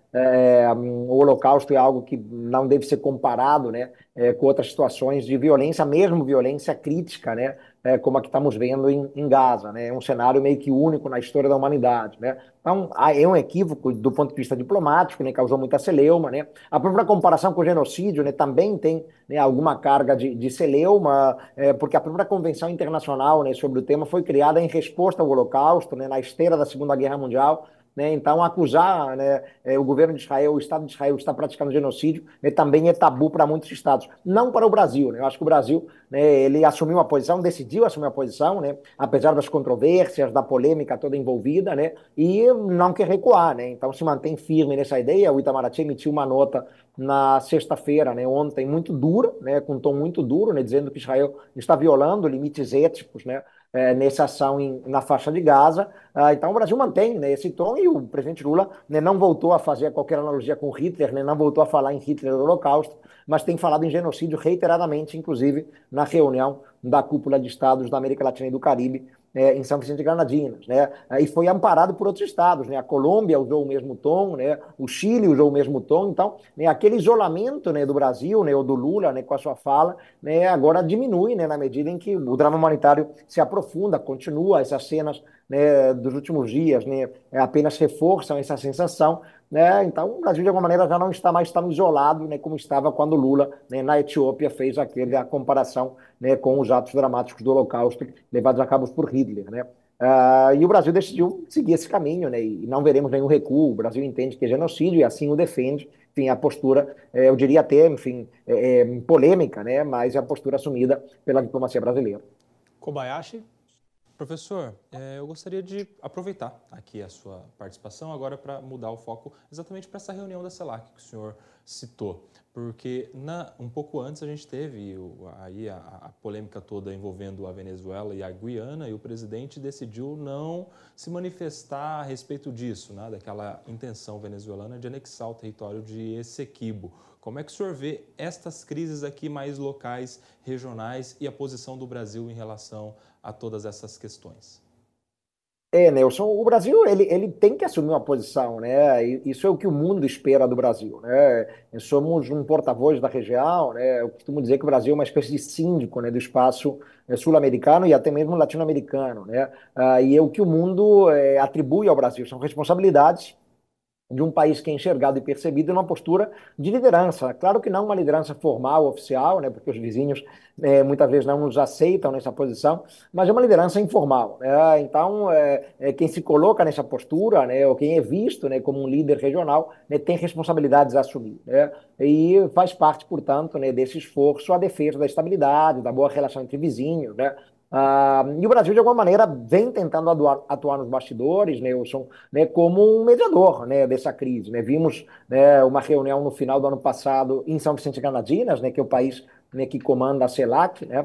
O Holocausto é algo que não deve ser comparado, né, com outras situações de violência, mesmo violência crítica, né, como a que estamos vendo em Gaza, né, é um cenário meio que único na história da humanidade, né. Então, é um equívoco do ponto de vista diplomático, né, causou muita celeuma, né. A própria comparação com o genocídio, né, também tem, né, alguma carga de celeuma, porque a própria Convenção Internacional, né, sobre o tema foi criada em resposta ao Holocausto, né, na esteira da Segunda Guerra Mundial, né. Então, acusar, né, o governo de Israel, o Estado de Israel está praticando genocídio, né, também é tabu para muitos estados, não para o Brasil, né. Eu acho que o Brasil, né, ele assumiu uma posição, decidiu assumir uma posição, né, apesar das controvérsias, da polêmica toda envolvida, né, e não quer recuar, né. Então se mantém firme nessa ideia. O Itamaraty emitiu uma nota na sexta-feira, né, ontem, muito dura, né, com um tom muito duro, né, dizendo que Israel está violando limites éticos, né, nessa ação na faixa de Gaza. Então o Brasil mantém, né, esse tom, e o presidente Lula, né, não voltou a fazer qualquer analogia com Hitler, né, não voltou a falar em Hitler do Holocausto, mas tem falado em genocídio reiteradamente, inclusive na reunião da Cúpula de Estados da América Latina e do Caribe, em São Vicente de Granadinas, né? E foi amparado por outros estados, né? A Colômbia usou o mesmo tom, né? O Chile usou o mesmo tom. Então, né, aquele isolamento, né, do Brasil, né, ou do Lula, né, com a sua fala, né, agora diminui, né, na medida em que o drama humanitário se aprofunda, continua. Essas cenas, né, dos últimos dias, né, apenas reforçam essa sensação, né? Então o Brasil de alguma maneira já não está mais tão isolado, né, como estava quando Lula, né, na Etiópia fez a comparação, né, com os atos dramáticos do Holocausto levados a cabo por Hitler, né? E o Brasil decidiu seguir esse caminho, né, e não veremos nenhum recuo. O Brasil entende que é genocídio e assim o defende. Enfim, a postura, eu diria até, enfim, polêmica, né, mas é a postura assumida pela diplomacia brasileira. Kobayashi? Professor, eu gostaria de aproveitar aqui a sua participação agora para mudar o foco exatamente para essa reunião da CELAC que o senhor citou, porque um pouco antes a gente teve aí a polêmica toda envolvendo a Venezuela e a Guiana, e o presidente decidiu não se manifestar a respeito disso, né, daquela intenção venezuelana de anexar o território de Essequibo. Como é que o senhor vê estas crises aqui mais locais, regionais, e a posição do Brasil em relação a todas essas questões? Nelson, o Brasil ele tem que assumir uma posição, né? Isso é o que o mundo espera do Brasil, né? Somos um porta-voz da região, né? Eu costumo dizer que o Brasil é uma espécie de síndico, né, do espaço sul-americano e até mesmo latino-americano, né? E é o que o mundo atribui ao Brasil, são responsabilidades de um país que é enxergado e percebido numa postura de liderança. Claro que não uma liderança formal, oficial, né, porque os vizinhos muitas vezes não nos aceitam nessa posição, mas é uma liderança informal, né? Então, quem se coloca nessa postura, né, ou quem é visto, né, como um líder regional, né, tem responsabilidades a assumir, né? E faz parte, portanto, né, desse esforço a defesa da estabilidade, da boa relação entre vizinhos, né? E o Brasil, de alguma maneira, vem tentando atuar nos bastidores, Nelson, né, como um mediador, né, dessa crise, né? Vimos, né, uma reunião no final do ano passado em São Vicente de Granadinas, né, que é o país, né, que comanda a CELAC, né,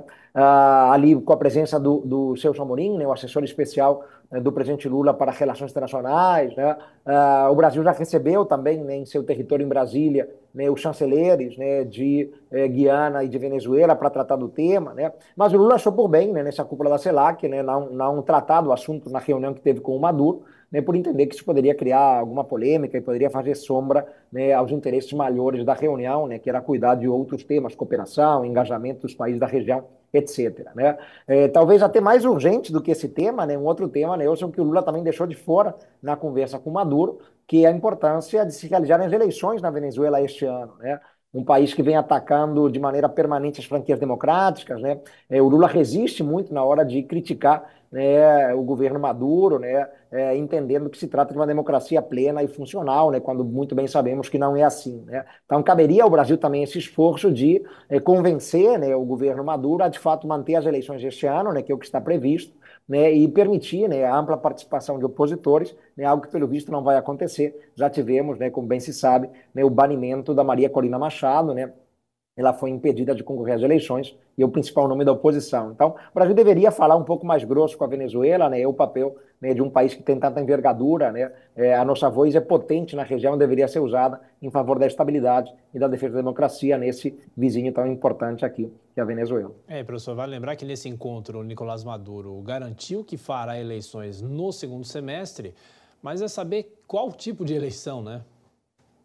ali com a presença do Celso Amorim, né, o assessor especial, né, do presidente Lula para relações internacionais, né? O Brasil já recebeu também, né, em seu território em Brasília, né, os chanceleres, né, de Guiana e de Venezuela para tratar do tema, né? Mas o Lula achou por bem, né, nessa cúpula da CELAC, né, não tratar do assunto na reunião que teve com o Maduro, né, por entender que isso poderia criar alguma polêmica e poderia fazer sombra, né, aos interesses maiores da reunião, né, que era cuidar de outros temas, cooperação, engajamento dos países da região, etc. Né? Talvez até mais urgente do que esse tema, né, um outro tema, Nelson, que o Lula também deixou de fora na conversa com o Maduro, que é a importância de se realizarem as eleições na Venezuela este ano, né? Um país que vem atacando de maneira permanente as franquias democráticas, né? O Lula resiste muito na hora de criticar, né, o governo Maduro, né, entendendo que se trata de uma democracia plena e funcional, né, quando muito bem sabemos que não é assim, né? Então caberia ao Brasil também esse esforço de convencer, né, o governo Maduro a de fato manter as eleições este ano, né, que é o que está previsto, né, e permitir, né, a ampla participação de opositores, né, algo que pelo visto não vai acontecer. Já tivemos, né, como bem se sabe, né, o banimento da Maria Corina Machado, né? Ela foi impedida de concorrer às eleições e é o principal nome da oposição. Então, o Brasil deveria falar um pouco mais grosso com a Venezuela, né? É o papel, né, de um país que tem tanta envergadura, né? A nossa voz é potente na região, deveria ser usada em favor da estabilidade e da defesa da democracia nesse vizinho tão importante aqui, que é a Venezuela. Professor, vale lembrar que nesse encontro o Nicolás Maduro garantiu que fará eleições no segundo semestre, mas é saber qual tipo de eleição, né?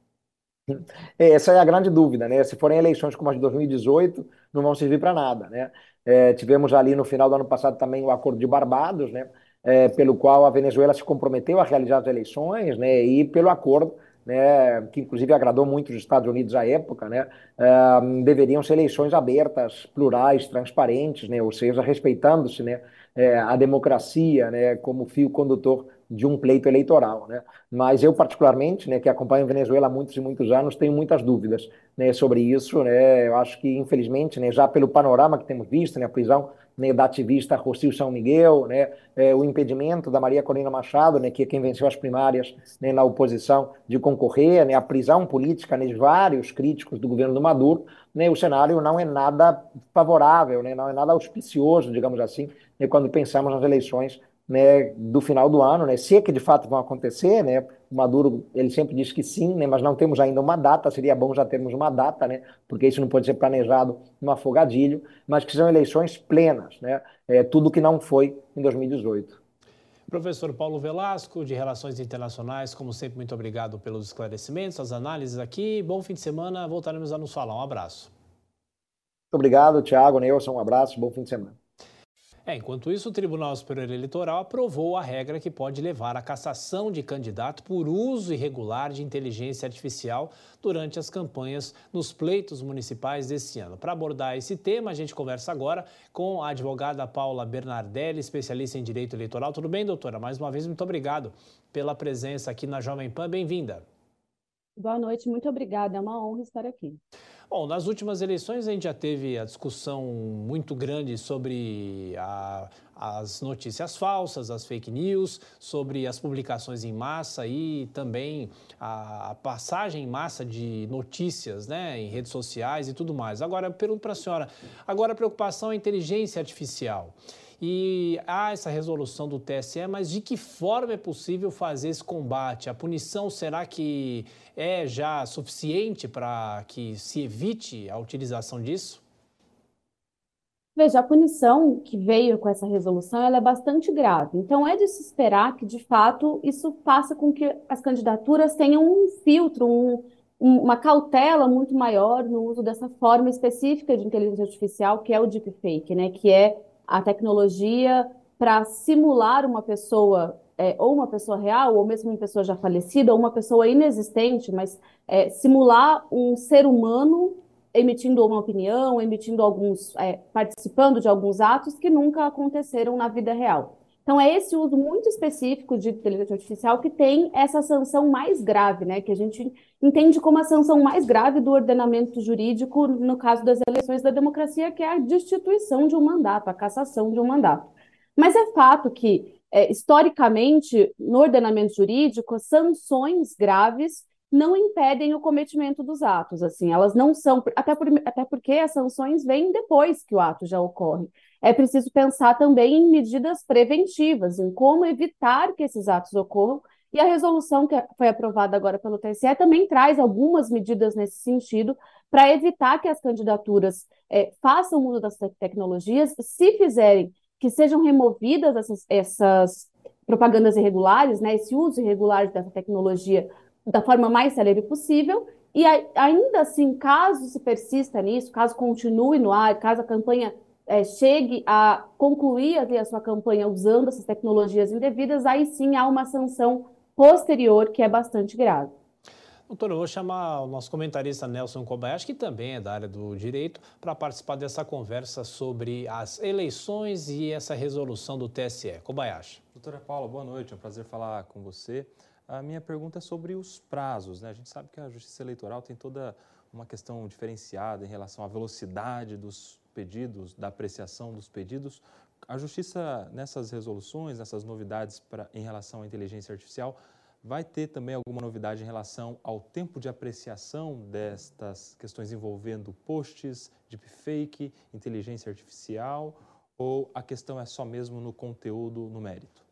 Essa é a grande dúvida, né? Se forem eleições como as de 2018, não vão servir para nada, né? Tivemos ali no final do ano passado também o Acordo de Barbados, né? Pelo qual a Venezuela se comprometeu a realizar as eleições, né? E pelo acordo, né? Que inclusive agradou muito os Estados Unidos à época, né? Deveriam ser eleições abertas, plurais, transparentes, né? Ou seja, respeitando-se, né? A democracia, né? Como fio condutor de um pleito eleitoral, né? Mas eu, particularmente, né, que acompanho a Venezuela há muitos e muitos anos, tenho muitas dúvidas, né, sobre isso, né? Eu acho que, infelizmente, né, já pelo panorama que temos visto, né, a prisão, né, da ativista Rocío São Miguel, né, o impedimento da Maria Corina Machado, né, que é quem venceu as primárias, né, na oposição, de concorrer, né, a prisão política, né, de vários críticos do governo do Maduro, né, o cenário não é nada favorável, né, não é nada auspicioso, digamos assim, né, quando pensamos nas eleições, né, do final do ano, né, se é que de fato vão acontecer, né, o Maduro, ele sempre diz que sim, né, mas não temos ainda uma data, seria bom já termos uma data, né, porque isso não pode ser planejado no afogadilho, mas que são eleições plenas, né, tudo que não foi em 2018. Professor Paulo Velasco, de Relações Internacionais, como sempre, muito obrigado pelos esclarecimentos, as análises aqui. Bom fim de semana, voltaremos a nos falar. Um abraço. Muito obrigado, Thiago, Nelson, um abraço, bom fim de semana. Enquanto isso, o Tribunal Superior Eleitoral aprovou a regra que pode levar à cassação de candidato por uso irregular de inteligência artificial durante as campanhas nos pleitos municipais deste ano. Para abordar esse tema, a gente conversa agora com a advogada Paula Bernardelli, especialista em direito eleitoral. Tudo bem, doutora? Mais uma vez, muito obrigado pela presença aqui na Jovem Pan. Bem-vinda. Boa noite, muito obrigada. É uma honra estar aqui. Bom, nas últimas eleições a gente já teve a discussão muito grande sobre as notícias falsas, as fake news, sobre as publicações em massa e também a passagem em massa de notícias, né, em redes sociais e tudo mais. Agora, eu pergunto para a senhora, agora a preocupação é a inteligência artificial. E há essa resolução do TSE, mas de que forma é possível fazer esse combate? A punição será que é já suficiente para que se evite a utilização disso? Veja, a punição que veio com essa resolução, ela é bastante grave. Então, é de se esperar que, de fato, isso faça com que as candidaturas tenham um filtro, uma cautela muito maior no uso dessa forma específica de inteligência artificial, que é o deepfake, né? Que é a tecnologia para simular uma pessoa, ou uma pessoa real, ou mesmo uma pessoa já falecida, ou uma pessoa inexistente, mas simular um ser humano emitindo uma opinião, participando de alguns atos que nunca aconteceram na vida real. Então, é esse uso muito específico de inteligência artificial que tem essa sanção mais grave, né? Que a gente entende como a sanção mais grave do ordenamento jurídico no caso das eleições da democracia, que é a destituição de um mandato, a cassação de um mandato. Mas é fato que, historicamente, no ordenamento jurídico, sanções graves não impedem o cometimento dos atos, assim, elas não são, até porque as sanções vêm depois que o ato já ocorre. É preciso pensar também em medidas preventivas, em como evitar que esses atos ocorram, e a resolução que foi aprovada agora pelo TSE também traz algumas medidas nesse sentido, para evitar que as candidaturas façam uso das tecnologias, se fizerem, que sejam removidas essas propagandas irregulares, né, esse uso irregular dessa tecnologia da forma mais célere possível, e ainda assim, caso se persista nisso, caso continue no ar, caso a campanha chegue a concluir a sua campanha usando essas tecnologias indevidas, aí sim há uma sanção posterior que é bastante grave. Doutor, eu vou chamar o nosso comentarista Nelson Kobayashi, que também é da área do direito, para participar dessa conversa sobre as eleições e essa resolução do TSE. Kobayashi. Doutora Paula, boa noite, é um prazer falar com você. A minha pergunta é sobre os prazos, né? A gente sabe que a Justiça Eleitoral tem toda uma questão diferenciada em relação à velocidade dos pedidos, da apreciação dos pedidos. A Justiça, nessas resoluções, nessas novidades em relação à inteligência artificial, vai ter também alguma novidade em relação ao tempo de apreciação destas questões envolvendo posts, deepfake, inteligência artificial, ou a questão é só mesmo no conteúdo, no mérito?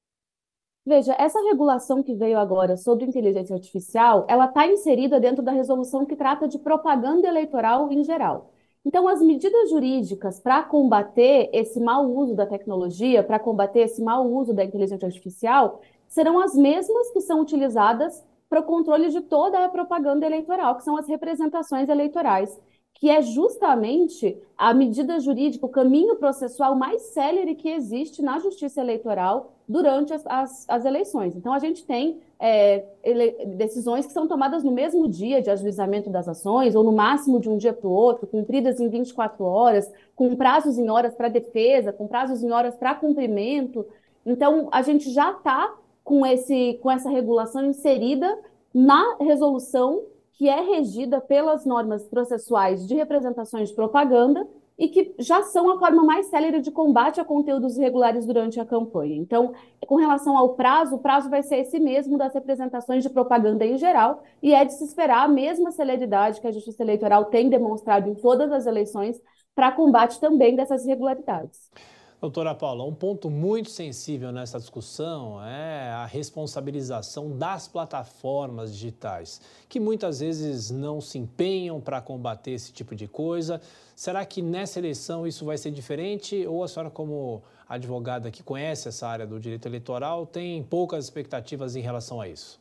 Veja, essa regulação que veio agora sobre inteligência artificial, ela está inserida dentro da resolução que trata de propaganda eleitoral em geral. Então, as medidas jurídicas para combater esse mau uso da tecnologia, para combater esse mau uso da inteligência artificial, serão as mesmas que são utilizadas para o controle de toda a propaganda eleitoral, que são as representações eleitorais, que é justamente a medida jurídica, o caminho processual mais célere que existe na justiça eleitoral durante as eleições. Então, a gente tem decisões que são tomadas no mesmo dia de ajuizamento das ações, ou no máximo de um dia para o outro, cumpridas em 24 horas, com prazos em horas para defesa, com prazos em horas para cumprimento. Então, a gente já está com essa regulação inserida na resolução que é regida pelas normas processuais de representações de propaganda e que já são a forma mais célere de combate a conteúdos irregulares durante a campanha. Então, com relação ao prazo, o prazo vai ser esse mesmo das representações de propaganda em geral, e é de se esperar a mesma celeridade que a Justiça Eleitoral tem demonstrado em todas as eleições para combate também dessas irregularidades. Doutora Paula, um ponto muito sensível nessa discussão é a responsabilização das plataformas digitais, que muitas vezes não se empenham para combater esse tipo de coisa. Será que nessa eleição isso vai ser diferente ou a senhora, como advogada que conhece essa área do direito eleitoral, tem poucas expectativas em relação a isso?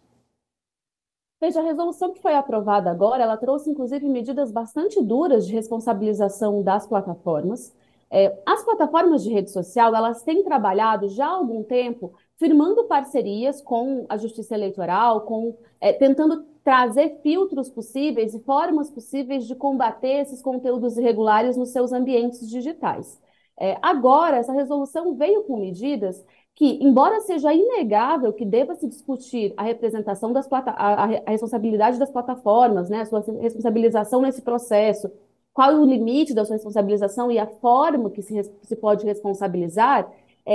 Veja, a resolução que foi aprovada agora, ela trouxe inclusive medidas bastante duras de responsabilização das plataformas. As plataformas de rede social, elas têm trabalhado já há algum tempo firmando parcerias com a Justiça Eleitoral, tentando trazer filtros possíveis e formas possíveis de combater esses conteúdos irregulares nos seus ambientes digitais. Agora, essa resolução veio com medidas que, embora seja inegável que deva se discutir a representação a responsabilidade das plataformas, né, a sua responsabilização nesse processo, qual é o limite da sua responsabilização e a forma que se pode responsabilizar,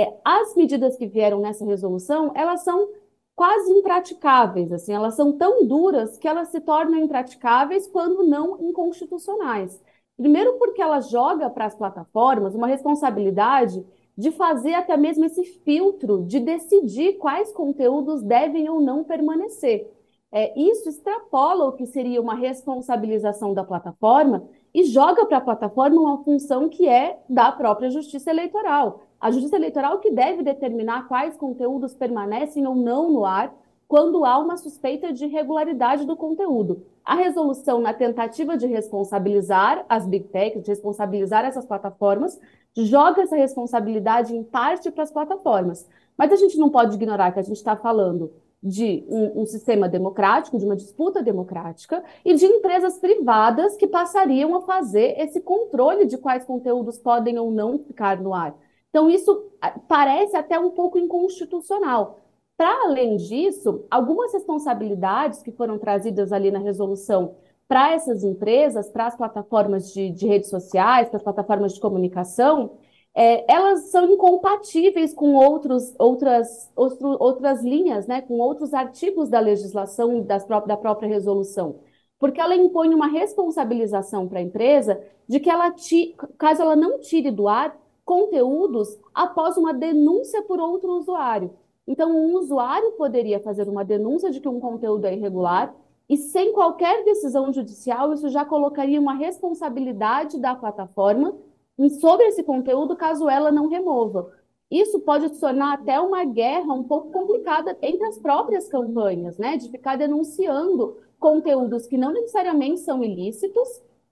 as medidas que vieram nessa resolução, elas são quase impraticáveis, assim, elas são tão duras que elas se tornam impraticáveis quando não inconstitucionais. Primeiro porque ela joga para as plataformas uma responsabilidade de fazer até mesmo esse filtro, de decidir quais conteúdos devem ou não permanecer. Isso extrapola o que seria uma responsabilização da plataforma e joga para a plataforma uma função que é da própria Justiça Eleitoral. A Justiça Eleitoral que deve determinar quais conteúdos permanecem ou não no ar quando há uma suspeita de irregularidade do conteúdo. A resolução, na tentativa de responsabilizar as Big Techs, de responsabilizar essas plataformas, joga essa responsabilidade em parte para as plataformas. Mas a gente não pode ignorar que a gente está falando de um sistema democrático, de uma disputa democrática e de empresas privadas que passariam a fazer esse controle de quais conteúdos podem ou não ficar no ar. Então, isso parece até um pouco inconstitucional. Para além disso, algumas responsabilidades que foram trazidas ali na resolução para essas empresas, para as plataformas de redes sociais, para as plataformas de comunicação, elas são incompatíveis com outras linhas, né, com outros artigos da legislação da própria resolução, porque ela impõe uma responsabilização para a empresa de que caso ela não tire do ar conteúdos após uma denúncia por outro usuário. Então, um usuário poderia fazer uma denúncia de que um conteúdo é irregular e, sem qualquer decisão judicial, isso já colocaria uma responsabilidade da plataforma sobre esse conteúdo, caso ela não remova. Isso pode se tornar até uma guerra um pouco complicada entre as próprias campanhas, né? De ficar denunciando conteúdos que não necessariamente são ilícitos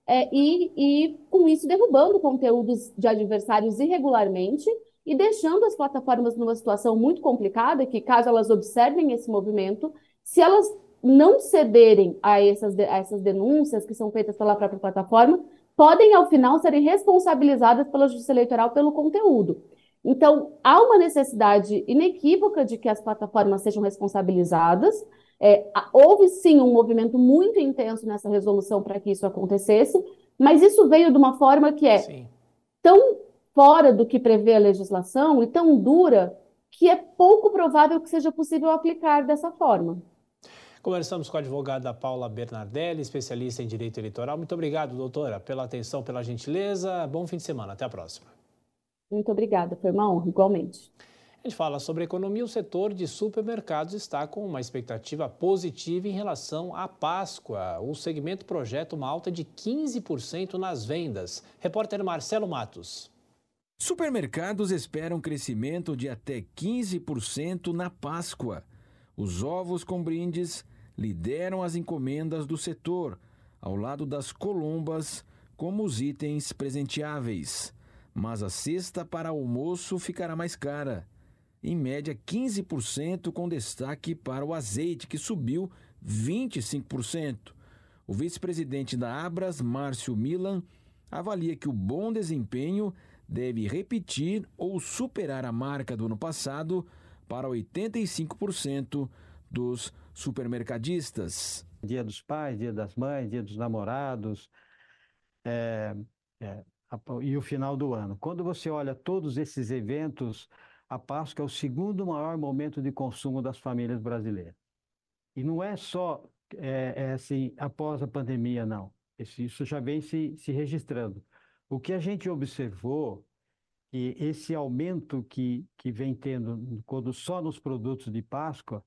e com isso, derrubando conteúdos de adversários irregularmente e deixando as plataformas numa situação muito complicada, que caso elas observem esse movimento, se elas não cederem a essas denúncias que são feitas pela própria plataforma, podem, ao final, serem responsabilizadas pela Justiça Eleitoral pelo conteúdo. Então, há uma necessidade inequívoca de que as plataformas sejam responsabilizadas. Houve, sim, um movimento muito intenso nessa resolução para que isso acontecesse, mas isso veio de uma forma que tão fora do que prevê a legislação e tão dura que é pouco provável que seja possível aplicar dessa forma. Conversamos com a advogada Paula Bernardelli, especialista em direito eleitoral. Muito obrigado, doutora, pela atenção, pela gentileza. Bom fim de semana. Até a próxima. Muito obrigada. Foi uma honra, igualmente. A gente fala sobre economia. O setor de supermercados está com uma expectativa positiva em relação à Páscoa. O segmento projeta uma alta de 15% nas vendas. Repórter Marcelo Matos. Supermercados esperam crescimento de até 15% na Páscoa. Os ovos com brindes, lideram as encomendas do setor, ao lado das colombas, como os itens presenteáveis. Mas a cesta para almoço ficará mais cara. Em média, 15%, com destaque para o azeite, que subiu 25%. O vice-presidente da Abras, Márcio Milan, avalia que o bom desempenho deve repetir ou superar a marca do ano passado para 85% dos supermercadistas. Dia dos Pais, Dia das Mães, Dia dos Namorados e o final do ano. Quando você olha todos esses eventos, a Páscoa é o segundo maior momento de consumo das famílias brasileiras. E não é só assim, após a pandemia, não. Isso já vem se registrando. O que a gente observou, que esse aumento que vem tendo só nos produtos de Páscoa,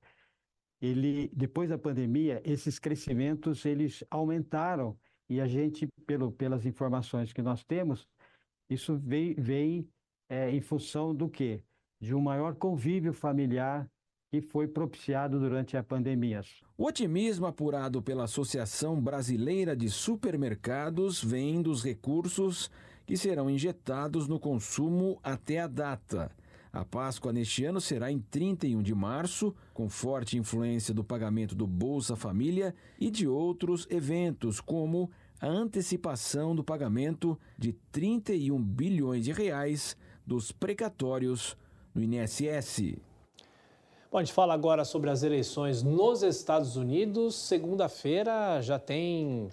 depois da pandemia, esses crescimentos eles aumentaram e a gente, pelas informações que nós temos, isso vem em função do quê? De um maior convívio familiar que foi propiciado durante a pandemia. O otimismo apurado pela Associação Brasileira de Supermercados vem dos recursos que serão injetados no consumo até a data. A Páscoa neste ano será em 31 de março, com forte influência do pagamento do Bolsa Família e de outros eventos, como a antecipação do pagamento de 31 bilhões de reais dos precatórios no INSS. Bom, a gente fala agora sobre as eleições nos Estados Unidos. Segunda-feira já tem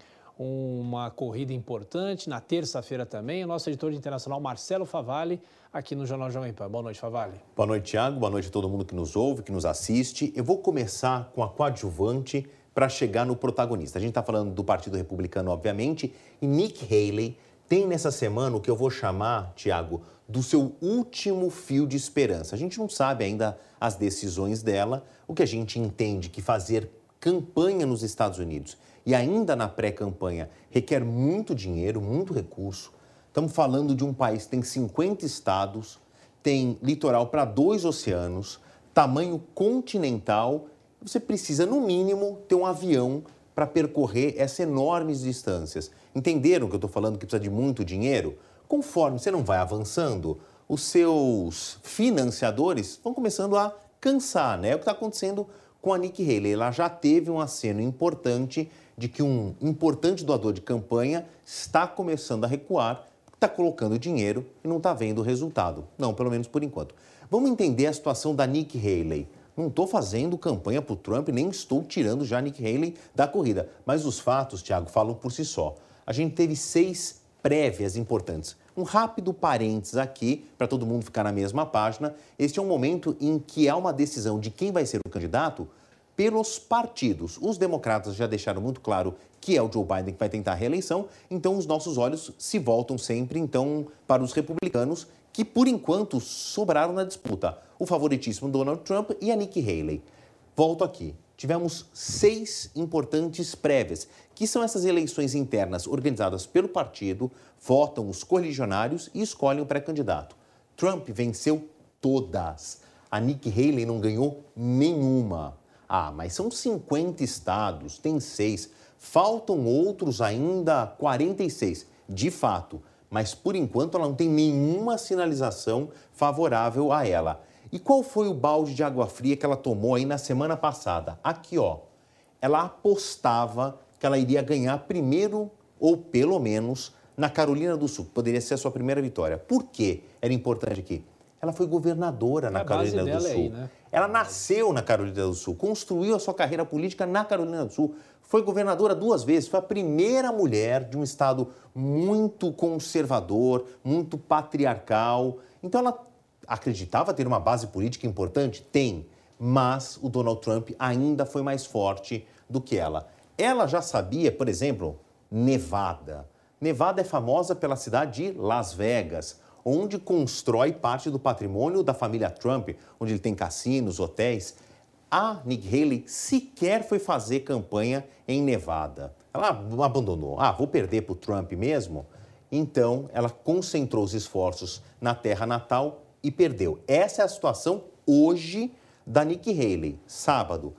uma corrida importante, na terça-feira também. O nosso editor de internacional, Marcelo Favalli, aqui no Jornal Jovem Pan. Boa noite, Favalli. Boa noite, Thiago. Boa noite a todo mundo que nos ouve, que nos assiste. Eu vou começar com a coadjuvante para chegar no protagonista. A gente está falando do Partido Republicano, obviamente, e Nikki Haley tem nessa semana o que eu vou chamar, Thiago, do seu último fio de esperança. A gente não sabe ainda as decisões dela. O que a gente entende que fazer campanha nos Estados Unidos e ainda na pré-campanha requer muito dinheiro, muito recurso. Estamos falando de um país que tem 50 estados, tem litoral para 2 oceanos, tamanho continental. Você precisa, no mínimo, ter um avião para percorrer essas enormes distâncias. Entenderam que eu estou falando que precisa de muito dinheiro? Conforme você não vai avançando, os seus financiadores vão começando a cansar, né? É o que está acontecendo com a Nikki Haley. Ela já teve um aceno importante de que um importante doador de campanha está começando a recuar, está colocando dinheiro e não está vendo o resultado. Não, pelo menos por enquanto. Vamos entender a situação da Nikki Haley. Não estou fazendo campanha para o Trump, nem estou tirando já a Nikki Haley da corrida. Mas os fatos, Thiago, falam por si só. A gente teve 6 prévias importantes. Um rápido parênteses aqui, para todo mundo ficar na mesma página. Este é um momento em que há uma decisão de quem vai ser o candidato pelos partidos. Os democratas já deixaram muito claro que é o Joe Biden que vai tentar a reeleição, então os nossos olhos se voltam sempre então para os republicanos, que por enquanto sobraram na disputa. O favoritíssimo Donald Trump e a Nikki Haley. Volto aqui. Tivemos 6 importantes prévias, que são essas eleições internas organizadas pelo partido, votam os correligionários e escolhem o pré-candidato. Trump venceu todas. A Nikki Haley não ganhou nenhuma. Ah, mas são 50 estados, tem 6. Faltam outros ainda 46, de fato. Mas, por enquanto, ela não tem nenhuma sinalização favorável a ela. E qual foi o balde de água fria que ela tomou aí na semana passada? Aqui, ó. Ela apostava que ela iria ganhar primeiro, ou pelo menos, na Carolina do Sul. Poderia ser a sua primeira vitória. Por quê? Era importante aqui. Ela foi governadora na Carolina do Sul. Aí, né? Ela nasceu na Carolina do Sul, construiu a sua carreira política na Carolina do Sul. Foi governadora 2 vezes, foi a primeira mulher de um estado muito conservador, muito patriarcal. Então ela acreditava ter uma base política importante? Tem, mas o Donald Trump ainda foi mais forte do que ela. Ela já sabia, por exemplo, Nevada. Nevada é famosa pela cidade de Las Vegas, onde constrói parte do patrimônio da família Trump, onde ele tem cassinos, hotéis. A Nikki Haley sequer foi fazer campanha em Nevada. Ela abandonou. Vou perder para o Trump mesmo? Então, ela concentrou os esforços na terra natal e perdeu. Essa é a situação hoje da Nikki Haley. Sábado,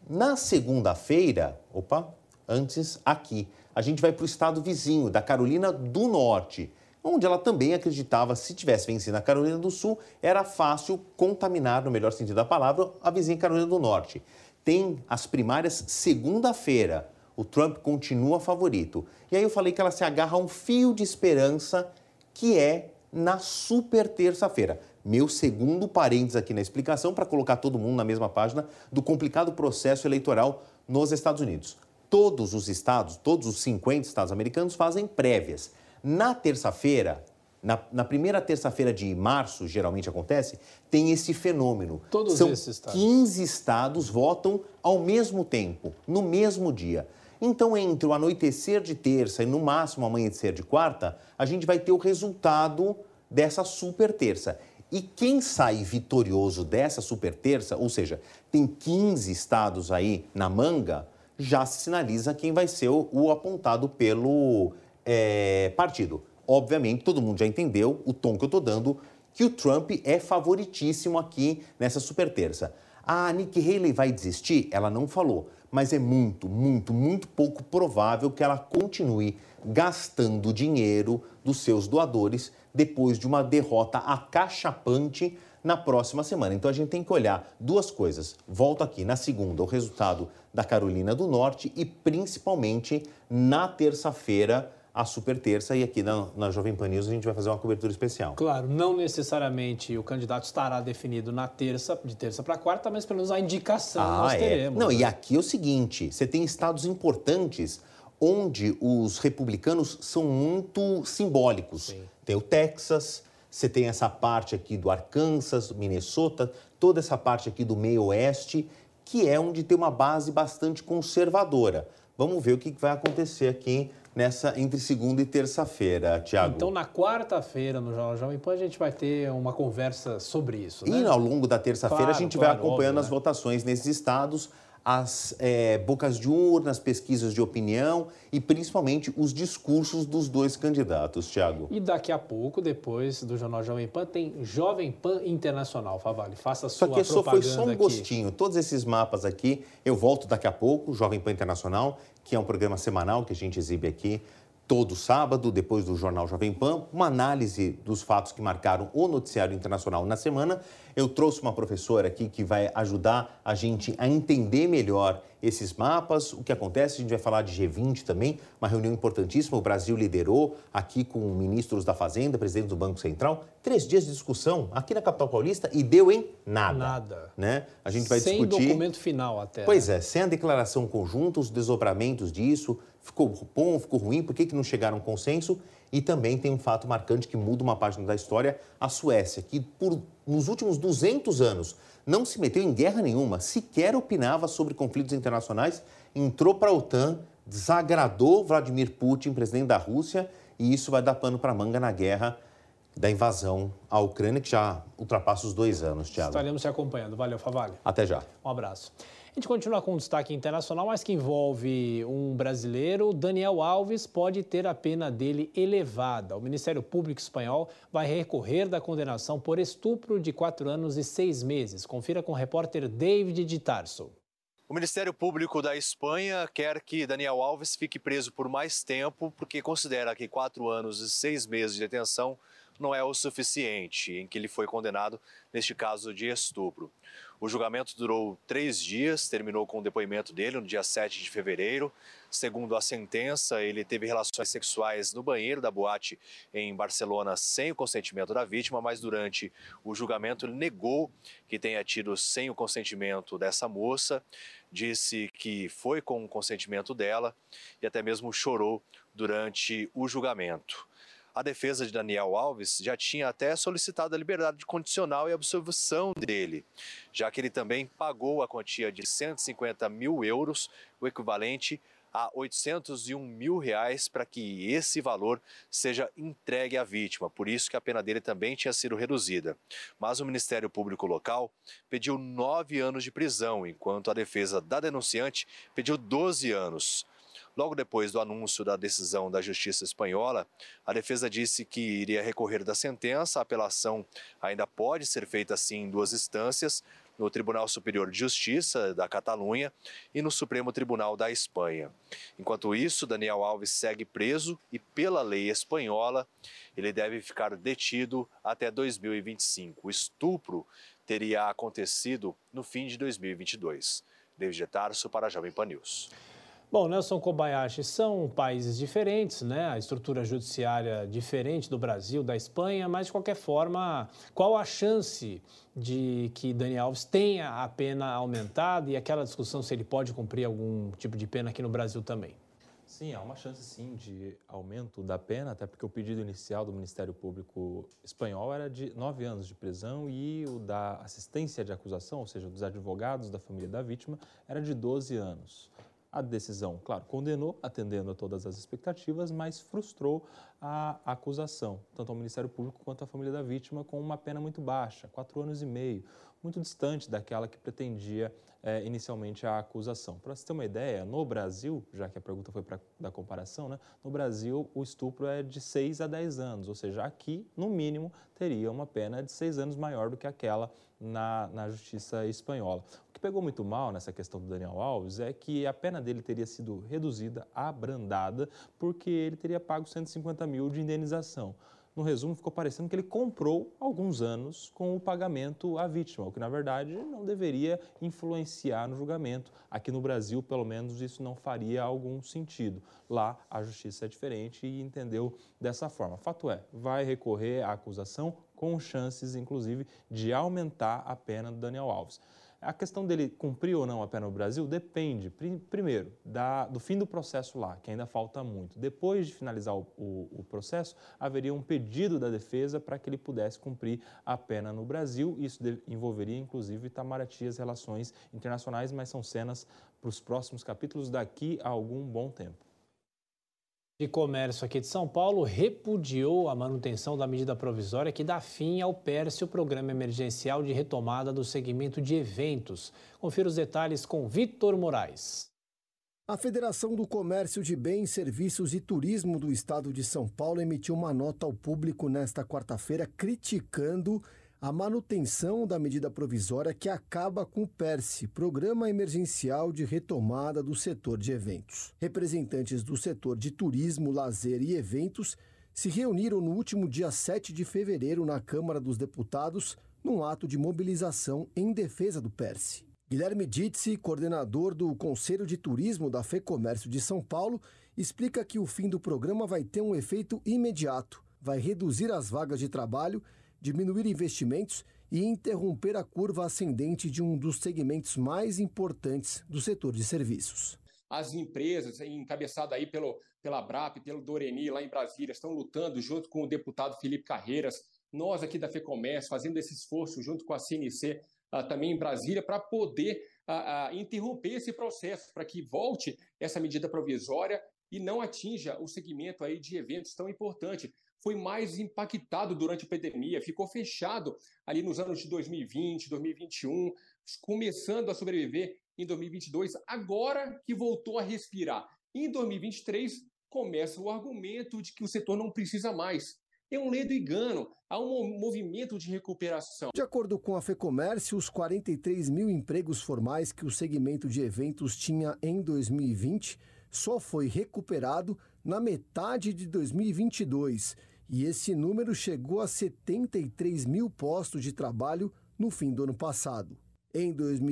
Na segunda-feira, antes aqui, a gente vai para o estado vizinho, da Carolina do Norte, onde ela também acreditava, se tivesse vencido na Carolina do Sul, era fácil contaminar, no melhor sentido da palavra, a vizinha Carolina do Norte. Tem as primárias segunda-feira. O Trump continua favorito. E aí eu falei que ela se agarra a um fio de esperança, que é na super terça-feira. Meu segundo parênteses aqui na explicação, para colocar todo mundo na mesma página, do complicado processo eleitoral nos Estados Unidos. Todos os estados, todos os 50 estados americanos fazem prévias. Na terça-feira, na primeira terça-feira de março, geralmente acontece, tem esse fenômeno. Todos esses estados. 15 estados votam ao mesmo tempo, no mesmo dia. Então, entre o anoitecer de terça e, no máximo, o amanhecer de quarta, a gente vai ter o resultado dessa super terça. E quem sai vitorioso dessa super terça, ou seja, tem 15 estados aí na manga, já se sinaliza quem vai ser o apontado pelo partido. Obviamente, todo mundo já entendeu o tom que eu estou dando, que o Trump é favoritíssimo aqui nessa super terça. A Nikki Haley vai desistir? Ela não falou, mas é muito, muito, muito pouco provável que ela continue gastando dinheiro dos seus doadores depois de uma derrota acachapante na próxima semana. Então a gente tem que olhar duas coisas. Volto aqui na segunda, o resultado da Carolina do Norte e principalmente na terça-feira, a super terça, e aqui na Jovem Pan News a gente vai fazer uma cobertura especial. Claro, não necessariamente o candidato estará definido na terça, de terça para quarta, mas pelo menos a indicação nós teremos. Não, né? E aqui é o seguinte, você tem estados importantes onde os republicanos são muito simbólicos. Sim. Tem o Texas, você tem essa parte aqui do Arkansas, Minnesota, toda essa parte aqui do meio oeste, que é onde tem uma base bastante conservadora. Vamos ver o que vai acontecer aqui entre segunda e terça-feira, Tiago. Então, na quarta-feira, no Jornal Jovem Pan, a gente vai ter uma conversa sobre isso, né? E ao longo da terça-feira a gente vai acompanhando as votações nesses estados, as bocas de urna, as pesquisas de opinião e principalmente os discursos dos dois candidatos, Tiago. E daqui a pouco, depois do Jornal Jovem Pan, tem Jovem Pan Internacional, Favale. Faça a sua propaganda aqui. Só que foi só um gostinho. Todos esses mapas aqui, eu volto daqui a pouco, Jovem Pan Internacional, que é um programa semanal que a gente exibe aqui todo sábado, depois do Jornal Jovem Pan, uma análise dos fatos que marcaram o noticiário internacional na semana. Eu trouxe uma professora aqui que vai ajudar a gente a entender melhor esses mapas, o que acontece. A gente vai falar de G20 também, uma reunião importantíssima. O Brasil liderou aqui com ministros da Fazenda, presidente do Banco Central. 3 dias de discussão aqui na capital paulista e deu em nada. Nada. Né? A gente vai discutir... Sem documento final até. Pois é, sem a declaração conjunta, os desdobramentos disso, ficou bom, ficou ruim, por que não chegaram a um consenso? E também tem um fato marcante que muda uma página da história, a Suécia, que nos últimos 200 anos não se meteu em guerra nenhuma, sequer opinava sobre conflitos internacionais, entrou para a OTAN, desagradou Vladimir Putin, presidente da Rússia, e isso vai dar pano para manga na guerra da invasão à Ucrânia, que já ultrapassa os 2 anos, Thiago. Estaremos se acompanhando. Valeu, Favale. Até já. Um abraço. A gente continua com um destaque internacional, mas que envolve um brasileiro. Daniel Alves pode ter a pena dele elevada. O Ministério Público espanhol vai recorrer da condenação por estupro de 4 anos e 6 meses. Confira com o repórter David de Tarso. O Ministério Público da Espanha quer que Daniel Alves fique preso por mais tempo, porque considera que 4 anos e 6 meses de detenção não é o suficiente, em que ele foi condenado neste caso de estupro. O julgamento durou 3 dias, terminou com o depoimento dele no dia 7 de fevereiro. Segundo a sentença, ele teve relações sexuais no banheiro da boate em Barcelona sem o consentimento da vítima, mas durante o julgamento ele negou que tenha tido sem o consentimento dessa moça, disse que foi com o consentimento dela e até mesmo chorou durante o julgamento. A defesa de Daniel Alves já tinha até solicitado a liberdade condicional e absolvição dele, já que ele também pagou a quantia de 150 mil euros, o equivalente a 801 mil reais, para que esse valor seja entregue à vítima. Por isso que a pena dele também tinha sido reduzida. Mas o Ministério Público local pediu 9 anos de prisão, enquanto a defesa da denunciante pediu 12 anos. Logo depois do anúncio da decisão da Justiça espanhola, a defesa disse que iria recorrer da sentença. A apelação ainda pode ser feita assim em 2 instâncias. no Tribunal Superior de Justiça da Catalunha e no Supremo Tribunal da Espanha. Enquanto isso, Daniel Alves segue preso e, pela lei espanhola, ele deve ficar detido até 2025. O estupro teria acontecido no fim de 2022. David Tarso para a Jovem Pan News. Bom, Nelson Kobayashi, são países diferentes, né? A estrutura judiciária diferente do Brasil, da Espanha, mas de qualquer forma, qual a chance de que Daniel Alves tenha a pena aumentada e aquela discussão se ele pode cumprir algum tipo de pena aqui no Brasil também? Sim, há uma chance sim de aumento da pena, até porque o pedido inicial do Ministério Público espanhol era de 9 anos de prisão e o da assistência de acusação, ou seja, dos advogados da família da vítima, era de 12 anos. A decisão, claro, condenou, atendendo a todas as expectativas, mas frustrou a acusação, tanto ao Ministério Público quanto à família da vítima, com uma pena muito baixa, 4 anos e meio, muito distante daquela que pretendia inicialmente a acusação. Para você ter uma ideia, no Brasil, já que a pergunta foi da comparação, né? No Brasil o estupro é de 6 a 10 anos, ou seja, aqui, no mínimo, teria uma pena de 6 anos maior do que aquela na justiça espanhola. O que pegou muito mal nessa questão do Daniel Alves é que a pena dele teria sido reduzida, abrandada, porque ele teria pago 150 mil de indenização. No resumo, ficou parecendo que ele comprou alguns anos com o pagamento à vítima, o que, na verdade, não deveria influenciar no julgamento. Aqui no Brasil, pelo menos, isso não faria algum sentido. Lá, a justiça é diferente e entendeu dessa forma. Fato é, vai recorrer à acusação com chances, inclusive, de aumentar a pena do Daniel Alves. A questão dele cumprir ou não a pena no Brasil depende, primeiro, do fim do processo lá, que ainda falta muito. Depois de finalizar o processo, haveria um pedido da defesa para que ele pudesse cumprir a pena no Brasil. Isso envolveria, inclusive, Itamaraty, as relações internacionais, mas são cenas para os próximos capítulos daqui a algum bom tempo. De Comércio aqui de São Paulo repudiou a manutenção da medida provisória que dá fim ao PERSE, o Programa Emergencial de Retomada do Segmento de Eventos. Confira os detalhes com Vitor Moraes. A Federação do Comércio de Bens, Serviços e Turismo do Estado de São Paulo emitiu uma nota ao público nesta quarta-feira criticando a manutenção da medida provisória que acaba com o PERSE, Programa Emergencial de Retomada do Setor de Eventos. Representantes do setor de turismo, lazer e eventos se reuniram no último dia 7 de fevereiro na Câmara dos Deputados, num ato de mobilização em defesa do PERSE. Guilherme Ditzi, coordenador do Conselho de Turismo da FEComércio de São Paulo, explica que o fim do programa vai ter um efeito imediato, vai reduzir as vagas de trabalho, diminuir investimentos e interromper a curva ascendente de um dos segmentos mais importantes do setor de serviços. As empresas, encabeçadas aí pela Abrap, pelo Doreni, lá em Brasília, estão lutando junto com o deputado Felipe Carreiras, nós aqui da FEComércio, fazendo esse esforço junto com a CNC, também em Brasília, para poder interromper esse processo, para que volte essa medida provisória e não atinja o segmento aí de eventos tão importante. Foi mais impactado durante a pandemia, ficou fechado ali nos anos de 2020, 2021, começando a sobreviver em 2022, agora que voltou a respirar. Em 2023, começa o argumento de que o setor não precisa mais. É um ledo engano, há um movimento de recuperação. De acordo com a FEComércio, os 43 mil empregos formais que o segmento de eventos tinha em 2020 só foi recuperado na metade de 2022. E esse número chegou a 73 mil postos de trabalho no fim do ano passado. Em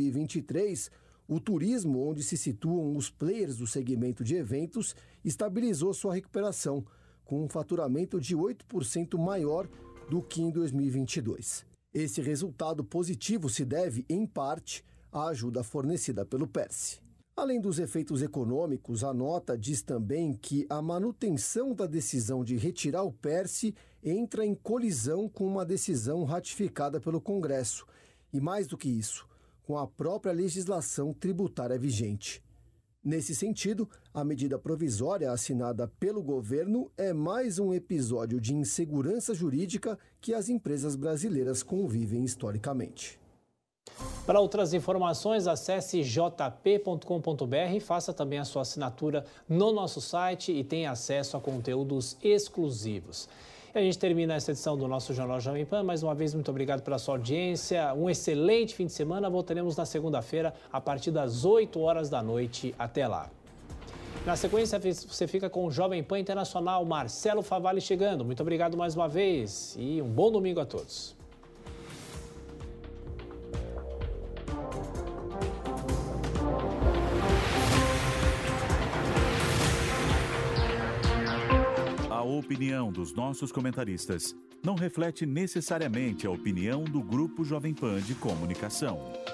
2023, o turismo, onde se situam os players do segmento de eventos, estabilizou sua recuperação, com um faturamento de 8% maior do que em 2022. Esse resultado positivo se deve, em parte, à ajuda fornecida pelo PERSE. Além dos efeitos econômicos, a nota diz também que a manutenção da decisão de retirar o PERSE entra em colisão com uma decisão ratificada pelo Congresso e, mais do que isso, com a própria legislação tributária vigente. Nesse sentido, a medida provisória assinada pelo governo é mais um episódio de insegurança jurídica que as empresas brasileiras convivem historicamente. Para outras informações, acesse jp.com.br e faça também a sua assinatura no nosso site e tenha acesso a conteúdos exclusivos. E a gente termina essa edição do nosso Jornal Jovem Pan. Mais uma vez, muito obrigado pela sua audiência. Um excelente fim de semana. Voltaremos na segunda-feira, a partir das 8 horas da noite. Até lá. Na sequência, você fica com o Jovem Pan Internacional, Marcelo Favalli chegando. Muito obrigado mais uma vez e um bom domingo a todos. A opinião dos nossos comentaristas não reflete necessariamente a opinião do Grupo Jovem Pan de Comunicação.